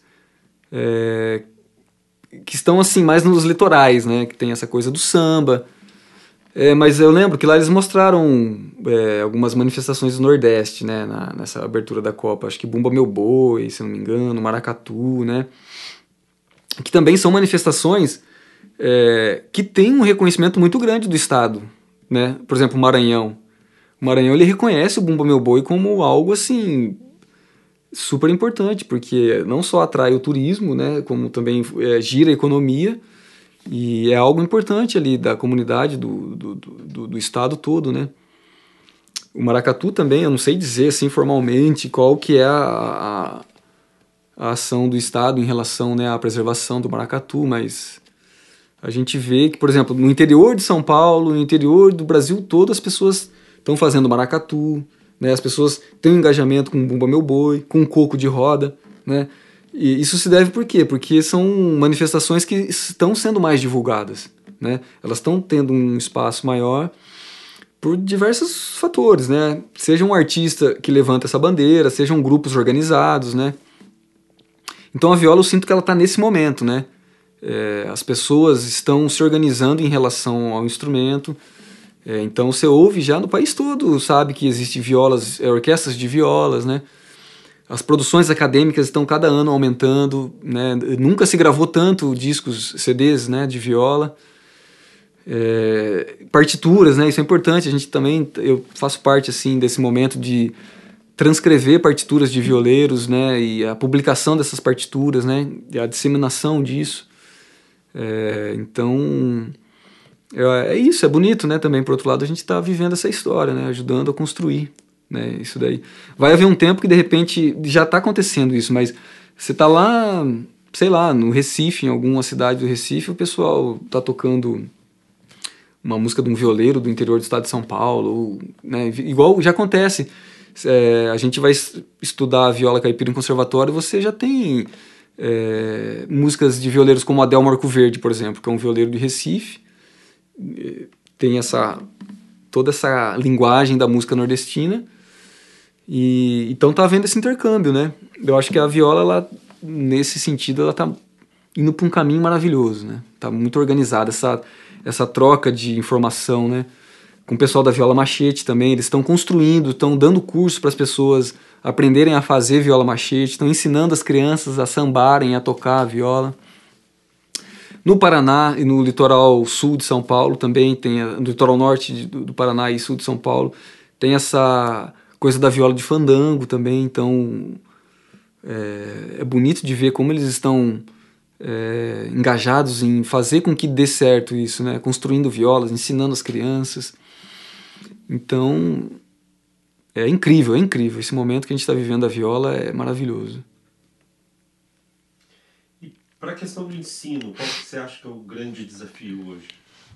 que estão assim mais nos litorais, né, que tem essa coisa do samba, mas eu lembro que lá eles mostraram algumas manifestações do Nordeste, né, nessa abertura da Copa, acho que Bumba Meu Boi, se não me engano, Maracatu, né, que também são manifestações que tem um reconhecimento muito grande do Estado, né? Por exemplo, o Maranhão. O Maranhão, ele reconhece o Bumba Meu Boi como algo, assim, super importante, porque não só atrai o turismo, né, como também gira a economia, e é algo importante ali da comunidade, do estado todo, né. O maracatu também, eu não sei dizer assim formalmente qual que é a ação do Estado em relação, né, à preservação do maracatu, mas a gente vê que, por exemplo, no interior de São Paulo, no interior do Brasil todo, as pessoas estão fazendo maracatu, né? As pessoas têm um engajamento com o Bumba Meu Boi, com o coco de roda, né? E isso se deve por quê? Porque são manifestações que estão sendo mais divulgadas, né? Elas estão tendo um espaço maior por diversos fatores, né? Seja um artista que levanta essa bandeira, sejam grupos organizados, né? Então a viola, eu sinto que ela está nesse momento, né? As pessoas estão se organizando em relação ao instrumento. Então você ouve já no país todo, sabe que existem violas, orquestras de violas, né? As produções acadêmicas estão cada ano aumentando, né? Nunca se gravou tanto discos, CDs, né, de viola. Partituras, né? Isso é importante. A gente também, eu faço parte assim desse momento de transcrever partituras de violeiros, né? E a publicação dessas partituras, né? E a disseminação disso. Então é isso, é bonito, né? Também, por outro lado, a gente está vivendo essa história, né? Ajudando a construir, né? Isso daí. Vai haver um tempo que, de repente, já está acontecendo isso, mas você está lá, sei lá, no Recife, em alguma cidade do Recife, o pessoal está tocando uma música de um violeiro do interior do estado de São Paulo, né? Igual já acontece. A gente vai estudar a viola caipira em conservatório, você já tem músicas de violeiros como Adelmo Arcoverde, por exemplo, que é um violeiro de Recife, tem toda essa linguagem da música nordestina, e então tá havendo esse intercâmbio, né? Eu acho que a viola, ela, nesse sentido, ela tá indo para um caminho maravilhoso, né? Tá muito organizada essa troca de informação, né? Com o pessoal da Viola Machete também, eles estão construindo, estão dando curso para as pessoas aprenderem a fazer viola machete, estão ensinando as crianças a sambarem, a tocar a viola. No Paraná e no litoral sul de São Paulo também, no litoral norte do Paraná e sul de São Paulo, tem essa coisa da viola de fandango também, então é bonito de ver como eles estão engajados em fazer com que dê certo isso, né? Construindo violas, ensinando as crianças. Então, é incrível. Esse momento que a gente está vivendo da viola é maravilhoso. E para a questão do ensino, qual que você acha que é o grande desafio hoje?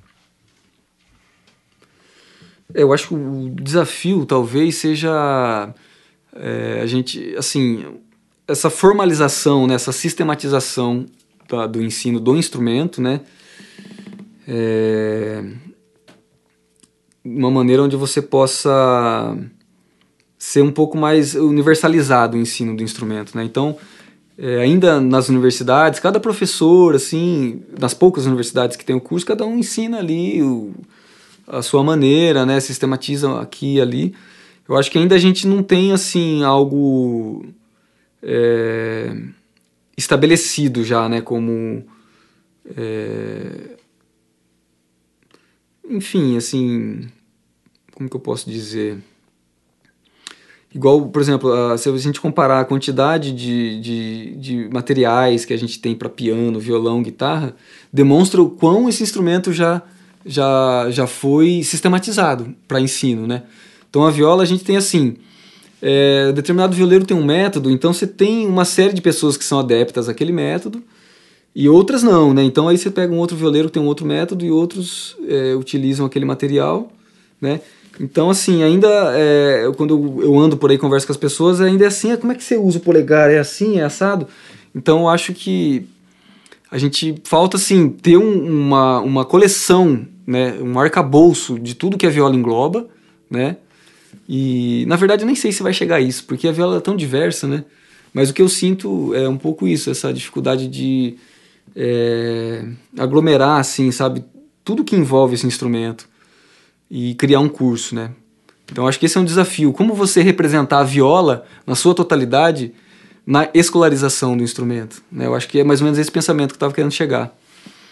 Eu acho que o desafio talvez seja a gente, assim, essa formalização, né, essa sistematização do ensino do instrumento, né? Uma maneira onde você possa ser um pouco mais universalizado o ensino do instrumento, né? Então, ainda nas universidades, cada professor, assim, nas poucas universidades que tem o curso, cada um ensina ali a sua maneira, né? Sistematiza aqui e ali. Eu acho que ainda a gente não tem, assim, algo estabelecido já, né? Como... enfim, assim, como que eu posso dizer? Igual, por exemplo, se a gente comparar a quantidade de materiais que a gente tem para piano, violão, guitarra, demonstra o quão esse instrumento já foi sistematizado para ensino, né? Então a viola a gente tem assim, determinado violeiro tem um método, então você tem uma série de pessoas que são adeptas àquele método, e outras não, né? Então aí você pega um outro violeiro que tem um outro método e outros utilizam aquele material, né? Então, assim, ainda quando eu ando por aí e converso com as pessoas, ainda é assim, como é que você usa o polegar? É assim, é assado? Então eu acho que a gente falta, assim, ter uma coleção, né? Um arcabouço de tudo que a viola engloba, né? E, na verdade, eu nem sei se vai chegar a isso, porque a viola é tão diversa, né? Mas o que eu sinto é um pouco isso, essa dificuldade de aglomerar, assim, sabe, tudo que envolve esse instrumento e criar um curso, né? Então acho que esse é um desafio. Como você representar a viola na sua totalidade na escolarização do instrumento, né? Eu acho que é mais ou menos esse pensamento que eu estava querendo chegar.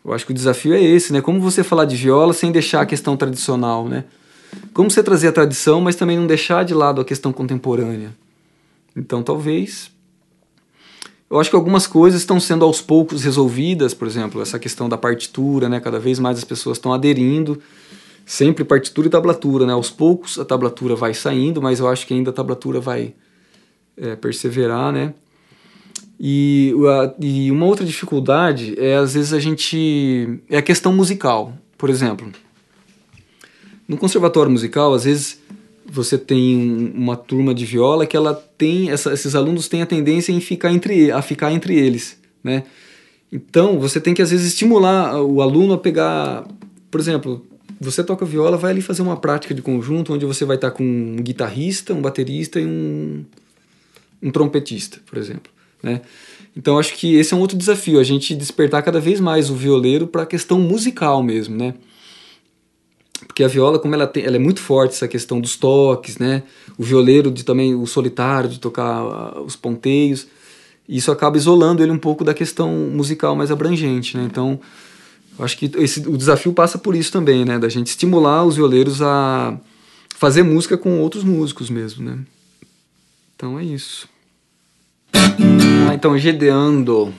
Eu acho que o desafio é esse, né? Como você falar de viola sem deixar a questão tradicional, né? Como você trazer a tradição, mas também não deixar de lado a questão contemporânea. Então, talvez... Eu acho que algumas coisas estão sendo aos poucos resolvidas, por exemplo, essa questão da partitura, né? Cada vez mais as pessoas estão aderindo, sempre partitura e tablatura, né? Aos poucos a tablatura vai saindo, mas eu acho que ainda a tablatura vai perseverar, né? E uma outra dificuldade é, às vezes, é a questão musical. Por exemplo, no conservatório musical, às vezes você tem uma turma de viola que ela tem esses alunos têm a tendência a ficar entre eles, né? Então você tem que às vezes estimular o aluno a pegar, por exemplo, você toca viola, vai ali fazer uma prática de conjunto onde você vai estar com um guitarrista, um baterista e um trompetista, por exemplo, né? Então acho que esse é um outro desafio, a gente despertar cada vez mais o violeiro para a questão musical mesmo, né? Porque a viola, como ela é muito forte, essa questão dos toques, né? O violeiro também, o solitário, de tocar os ponteios, isso acaba isolando ele um pouco da questão musical mais abrangente, né? Então, eu acho que o desafio passa por isso também, né? Da gente estimular os violeiros a fazer música com outros músicos mesmo, né? Então é isso. Então, Gedeando.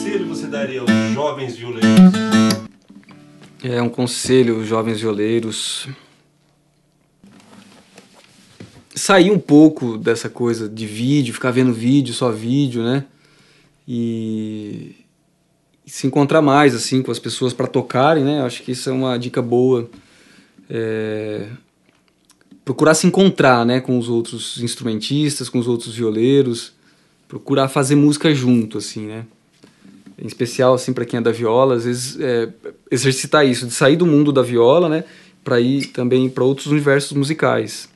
conselho você daria aos jovens violeiros? Um conselho, jovens violeiros, sair um pouco dessa coisa de vídeo, ficar vendo vídeo, só vídeo, né? E se encontrar mais assim com as pessoas para tocarem, né? Acho que isso é uma dica boa. Procurar se encontrar, né, com os outros instrumentistas, com os outros violeiros, procurar fazer música junto, assim, né? Em especial, assim, para quem é da viola, às vezes exercitar isso, de sair do mundo da viola, né, para ir também para outros universos musicais.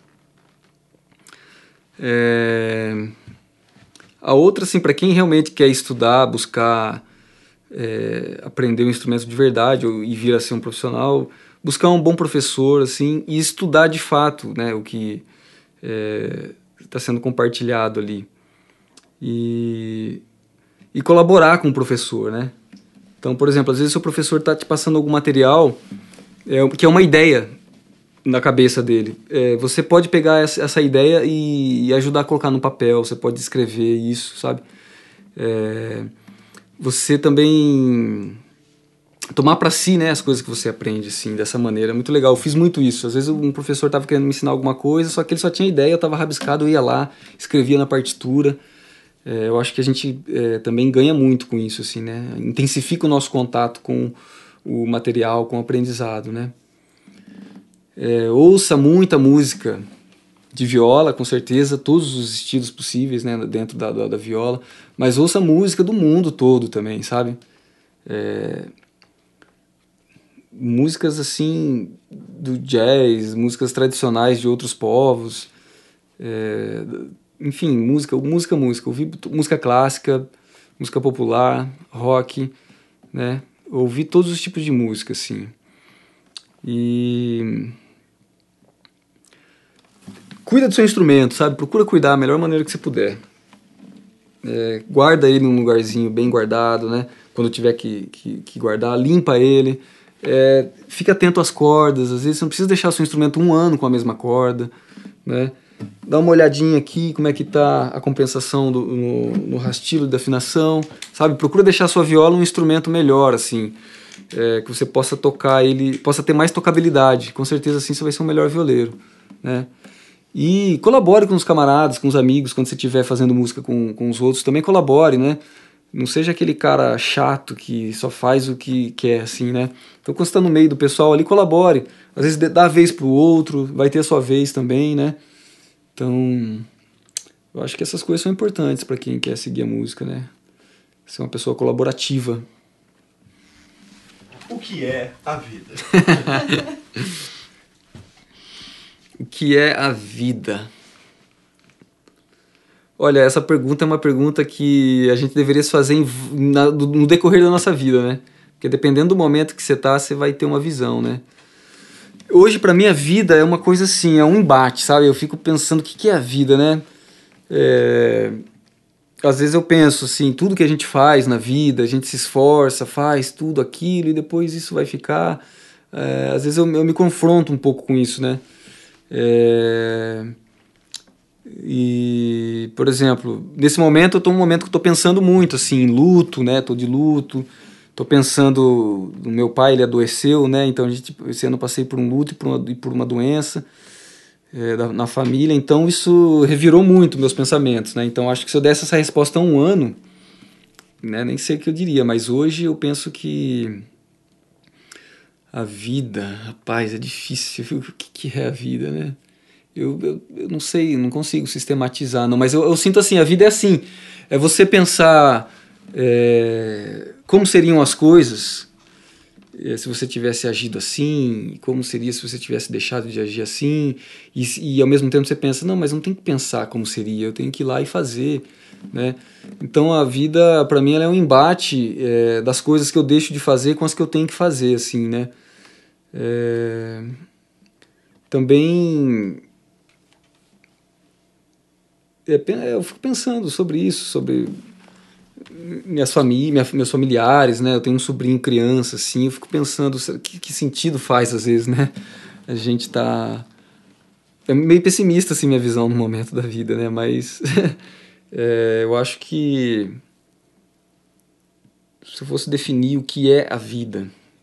A outra, assim, para quem realmente quer estudar, buscar aprender um instrumento de verdade e vir a ser um profissional, buscar um bom professor, assim, e estudar de fato, né, o que está sendo compartilhado ali. E colaborar com o professor, né? Então, por exemplo, às vezes o professor está te passando algum material que é uma ideia na cabeça dele. Você pode pegar essa ideia e ajudar a colocar no papel, você pode escrever isso, sabe? Você também tomar para si, né, as coisas que você aprende, assim, dessa maneira. É muito legal. Eu fiz muito isso. Às vezes um professor estava querendo me ensinar alguma coisa, só que ele só tinha ideia, eu estava rabiscado, eu ia lá, escrevia na partitura. Eu acho que a gente também ganha muito com isso, assim, né? Intensifica o nosso contato com o material, com o aprendizado, né? Ouça muita música de viola, com certeza, todos os estilos possíveis, né, dentro da viola, mas ouça música do mundo todo também, sabe? Músicas assim do jazz, músicas tradicionais de outros povos, enfim, música. Ouvi música clássica, música popular, rock, né? Ouvi todos os tipos de música, assim. E cuida do seu instrumento, sabe? Procura cuidar da melhor maneira que você puder. Guarda ele num lugarzinho bem guardado, né? Quando tiver que guardar, limpa ele. Fica atento às cordas. Às vezes você não precisa deixar o seu instrumento 1 ano com a mesma corda, né? Dá uma olhadinha aqui, como é que tá a compensação no rastilho de afinação, sabe? Procura deixar a sua viola um instrumento melhor, assim, que você possa tocar ele, possa ter mais tocabilidade. Com certeza, assim, você vai ser um melhor violeiro, né? E colabore com os camaradas, com os amigos, quando você estiver fazendo música com os outros, também colabore, né? Não seja aquele cara chato que só faz o que quer, assim, né? Então, quando você está no meio do pessoal ali, colabore. Às vezes dá a vez pro outro, vai ter a sua vez também, né? Então, eu acho que essas coisas são importantes para quem quer seguir a música, né? Ser uma pessoa colaborativa. O que é a vida? O que é a vida? Olha, essa pergunta é uma pergunta que a gente deveria se fazer no decorrer da nossa vida, né? Porque dependendo do momento que você tá, você vai ter uma visão, né? Hoje, pra mim, a vida é uma coisa assim, é um embate, sabe? Eu fico pensando o que é a vida, né? Às vezes eu penso assim, tudo que a gente faz na vida, a gente se esforça, faz tudo aquilo e depois isso vai ficar. Às vezes eu me confronto um pouco com isso, né? E, por exemplo, nesse momento eu tô num momento que eu tô pensando muito, assim, em luto, né? Tô de luto. Tô pensando no meu pai, ele adoeceu, né? Então esse ano eu passei por um luto e por uma doença na família. Então isso revirou muito meus pensamentos, né? Então acho que se eu desse essa resposta há 1 ano, né? Nem sei o que eu diria, mas hoje eu penso que a vida, rapaz, é difícil. O que é a vida, né? Eu não sei, não consigo sistematizar, não, mas eu sinto assim, a vida é assim, é você pensar como seriam as coisas se você tivesse agido assim, como seria se você tivesse deixado de agir assim, e ao mesmo tempo você pensa, não, mas não tem que pensar como seria, eu tenho que ir lá e fazer, né? Então a vida, para mim, ela é um embate das coisas que eu deixo de fazer com as que eu tenho que fazer, assim, né? Também eu fico pensando sobre isso, sobre meus familiares, né? Eu tenho um sobrinho criança, assim, eu fico pensando que sentido faz às vezes, né? A gente tá... É meio pessimista, assim, minha visão no momento da vida, né? Mas eu acho que se eu fosse definir o que é a vida,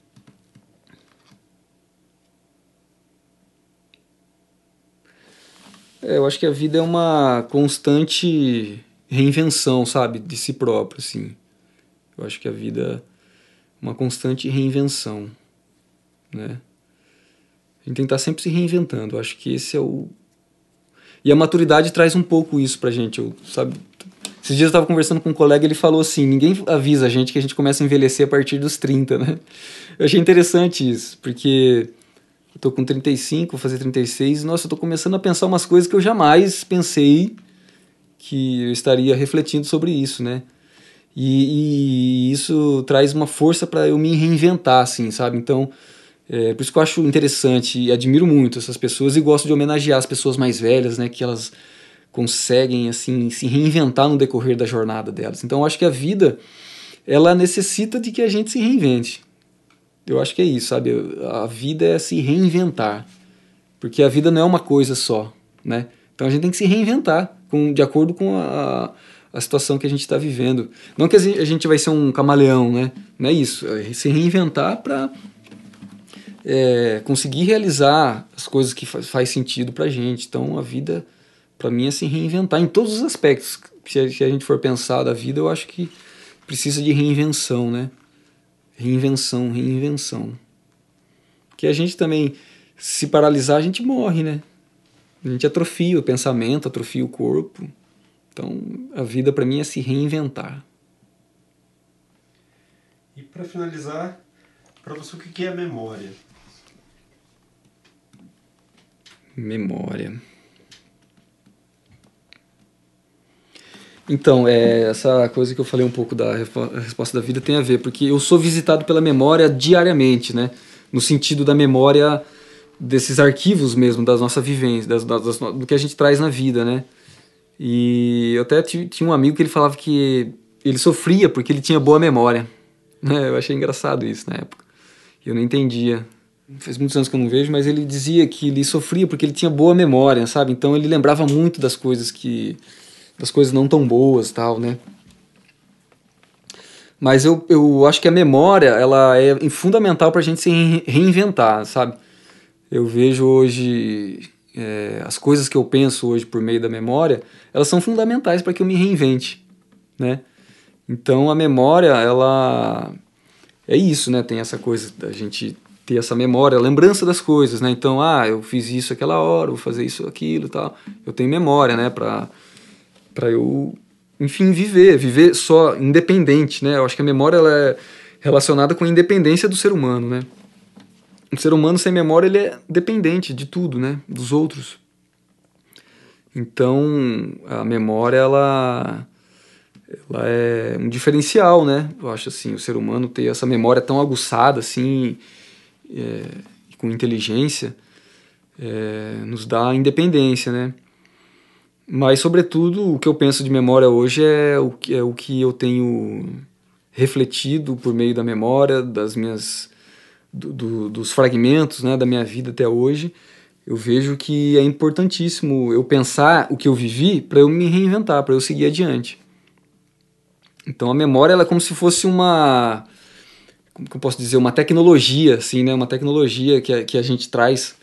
eu acho que a vida é uma constante reinvenção, sabe, de si próprio, assim. Eu acho que a vida é uma constante reinvenção, né? A gente tem que estar sempre se reinventando. Eu acho que esse é o... E a maturidade traz um pouco isso pra gente, sabe? Esses dias eu estava conversando com um colega, ele falou assim, ninguém avisa a gente que a gente começa a envelhecer a partir dos 30, né? Eu achei interessante isso, porque eu tô com 35, vou fazer 36, e nossa, eu tô começando a pensar umas coisas que eu jamais pensei que eu estaria refletindo sobre isso, né? E isso traz uma força para eu me reinventar, assim, sabe? Então, por isso que eu acho interessante e admiro muito essas pessoas e gosto de homenagear as pessoas mais velhas, né? Que elas conseguem, assim, se reinventar no decorrer da jornada delas. Então, eu acho que a vida, ela necessita de que a gente se reinvente. Eu acho que é isso, sabe? A vida é se reinventar. Porque a vida não é uma coisa só, né? Então a gente tem que se reinventar de acordo com a situação que a gente está vivendo. Não que a gente vai ser um camaleão, né? Não é isso. É se reinventar para conseguir realizar as coisas que faz sentido para a gente. Então a vida, para mim, é se reinventar em todos os aspectos. Se a gente for pensar da vida, eu acho que precisa de reinvenção, né? Reinvenção, reinvenção. Porque a gente também, se paralisar, a gente morre, né? A gente atrofia o pensamento, atrofia o corpo. Então, a vida para mim é se reinventar. E para finalizar, para você, o que é memória? Memória. Então, essa coisa que eu falei um pouco da resposta da vida tem a ver, porque eu sou visitado pela memória diariamente, né? No sentido da memória desses arquivos mesmo, das nossas vivências, do que a gente traz na vida, né? E eu até tinha um amigo que ele falava que ele sofria porque ele tinha boa memória, né? Eu achei engraçado isso na época. Eu não entendia. Faz muitos anos que eu não vejo, mas ele dizia que ele sofria porque ele tinha boa memória, sabe? Então ele lembrava muito das coisas não tão boas, tal, né? Mas eu acho que a memória, ela é fundamental pra gente se reinventar, sabe? Eu vejo hoje as coisas que eu penso hoje por meio da memória, elas são fundamentais para que eu me reinvente, né? Então a memória, ela é isso, né? Tem essa coisa da gente ter essa memória, a lembrança das coisas, né? Então, eu fiz isso aquela hora, vou fazer isso, aquilo, tal. Eu tenho memória, né? Para eu, enfim, viver só independente, né? Eu acho que a memória ela é relacionada com a independência do ser humano, né? Um ser humano sem memória, ele é dependente de tudo, né? Dos outros. Então, a memória, ela é um diferencial, né? Eu acho assim, o ser humano ter essa memória tão aguçada, assim, com inteligência, nos dá independência, né? Mas, sobretudo, o que eu penso de memória hoje é o que eu tenho refletido por meio da memória, dos fragmentos, né, da minha vida até hoje. Eu vejo que é importantíssimo eu pensar o que eu vivi para eu me reinventar, para eu seguir adiante. Então a memória ela é como se fosse como que eu posso dizer, uma tecnologia, assim, né, uma tecnologia que a gente traz,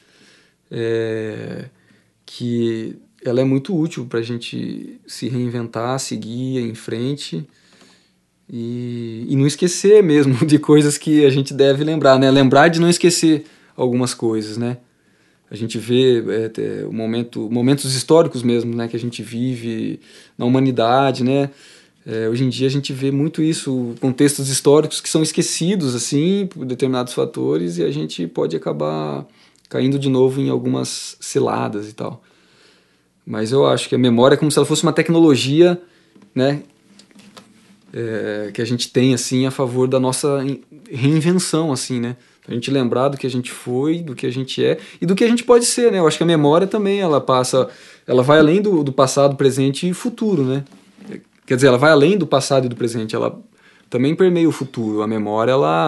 que ela é muito útil para a gente se reinventar, seguir em frente e não esquecer mesmo de coisas que a gente deve lembrar, né? Lembrar de não esquecer algumas coisas, né? A gente vê momentos históricos mesmo, né? Que a gente vive na humanidade, né? Hoje em dia a gente vê muito isso, contextos históricos que são esquecidos assim por determinados fatores e a gente pode acabar caindo de novo em algumas ciladas e tal. Mas eu acho que a memória é como se ela fosse uma tecnologia, né, que a gente tem assim a favor da nossa reinvenção, assim, né? A gente lembrar do que a gente foi, do que a gente é e do que a gente pode ser, né? Eu acho que a memória também ela vai além do passado, presente e futuro, né? Quer dizer, ela vai além do passado e do presente, ela também permeia o futuro. A memória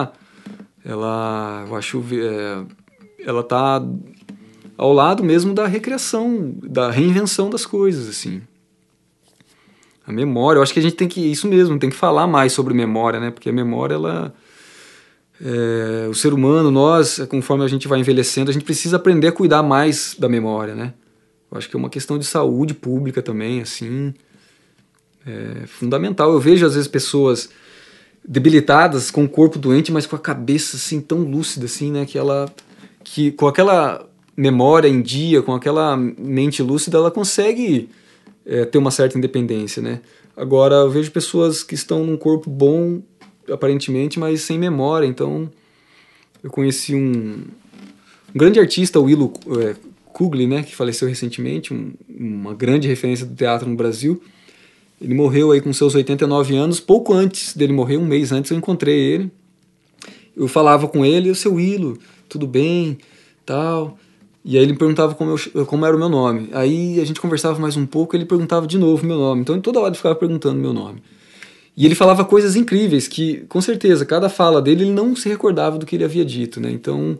eu acho, ela tá ao lado mesmo da recriação, da reinvenção das coisas, assim. A memória, eu acho que a gente tem que, isso mesmo, tem que falar mais sobre memória, né? Porque a memória, ela... o ser humano, nós, conforme a gente vai envelhecendo, a gente precisa aprender a cuidar mais da memória, né? Eu acho que é uma questão de saúde pública também, assim, fundamental. Eu vejo, às vezes, pessoas debilitadas, com o corpo doente, mas com a cabeça, assim, tão lúcida, assim, né? Que com aquela memória em dia, com aquela mente lúcida, ela consegue ter uma certa independência, né? Agora, eu vejo pessoas que estão num corpo bom, aparentemente, mas sem memória. Então, eu conheci um grande artista, o Willo Kugli, né, que faleceu recentemente, uma grande referência do teatro no Brasil. Ele morreu aí com seus 89 anos. Pouco antes dele morrer, um mês antes, eu encontrei ele. Eu falava com ele: seu Willo, tudo bem, tal. E aí ele me perguntava como era o meu nome. Aí a gente conversava mais um pouco, ele perguntava de novo o meu nome. Então toda hora ele ficava perguntando meu nome. E ele falava coisas incríveis que, com certeza, cada fala dele ele não se recordava do que ele havia dito, né? Então,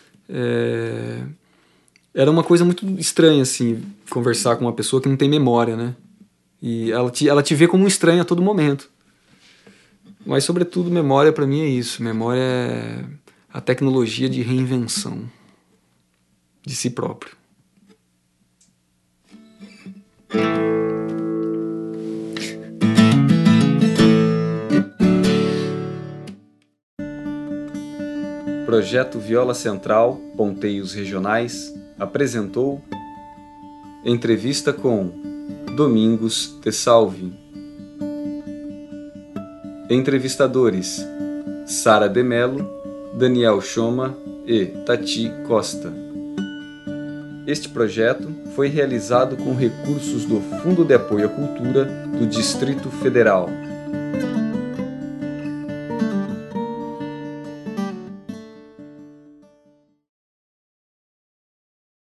era uma coisa muito estranha, assim, conversar com uma pessoa que não tem memória, né? E ela te vê como um estranho a todo momento. Mas, sobretudo, memória para mim é isso. Memória é a tecnologia de reinvenção de si próprio. Projeto Viola Central, Ponteios Regionais, apresentou entrevista com Domingos de Salvi. Entrevistadores: Sara de Mello, Daniel Choma e Tati Costa. Este projeto foi realizado com recursos do Fundo de Apoio à Cultura do Distrito Federal.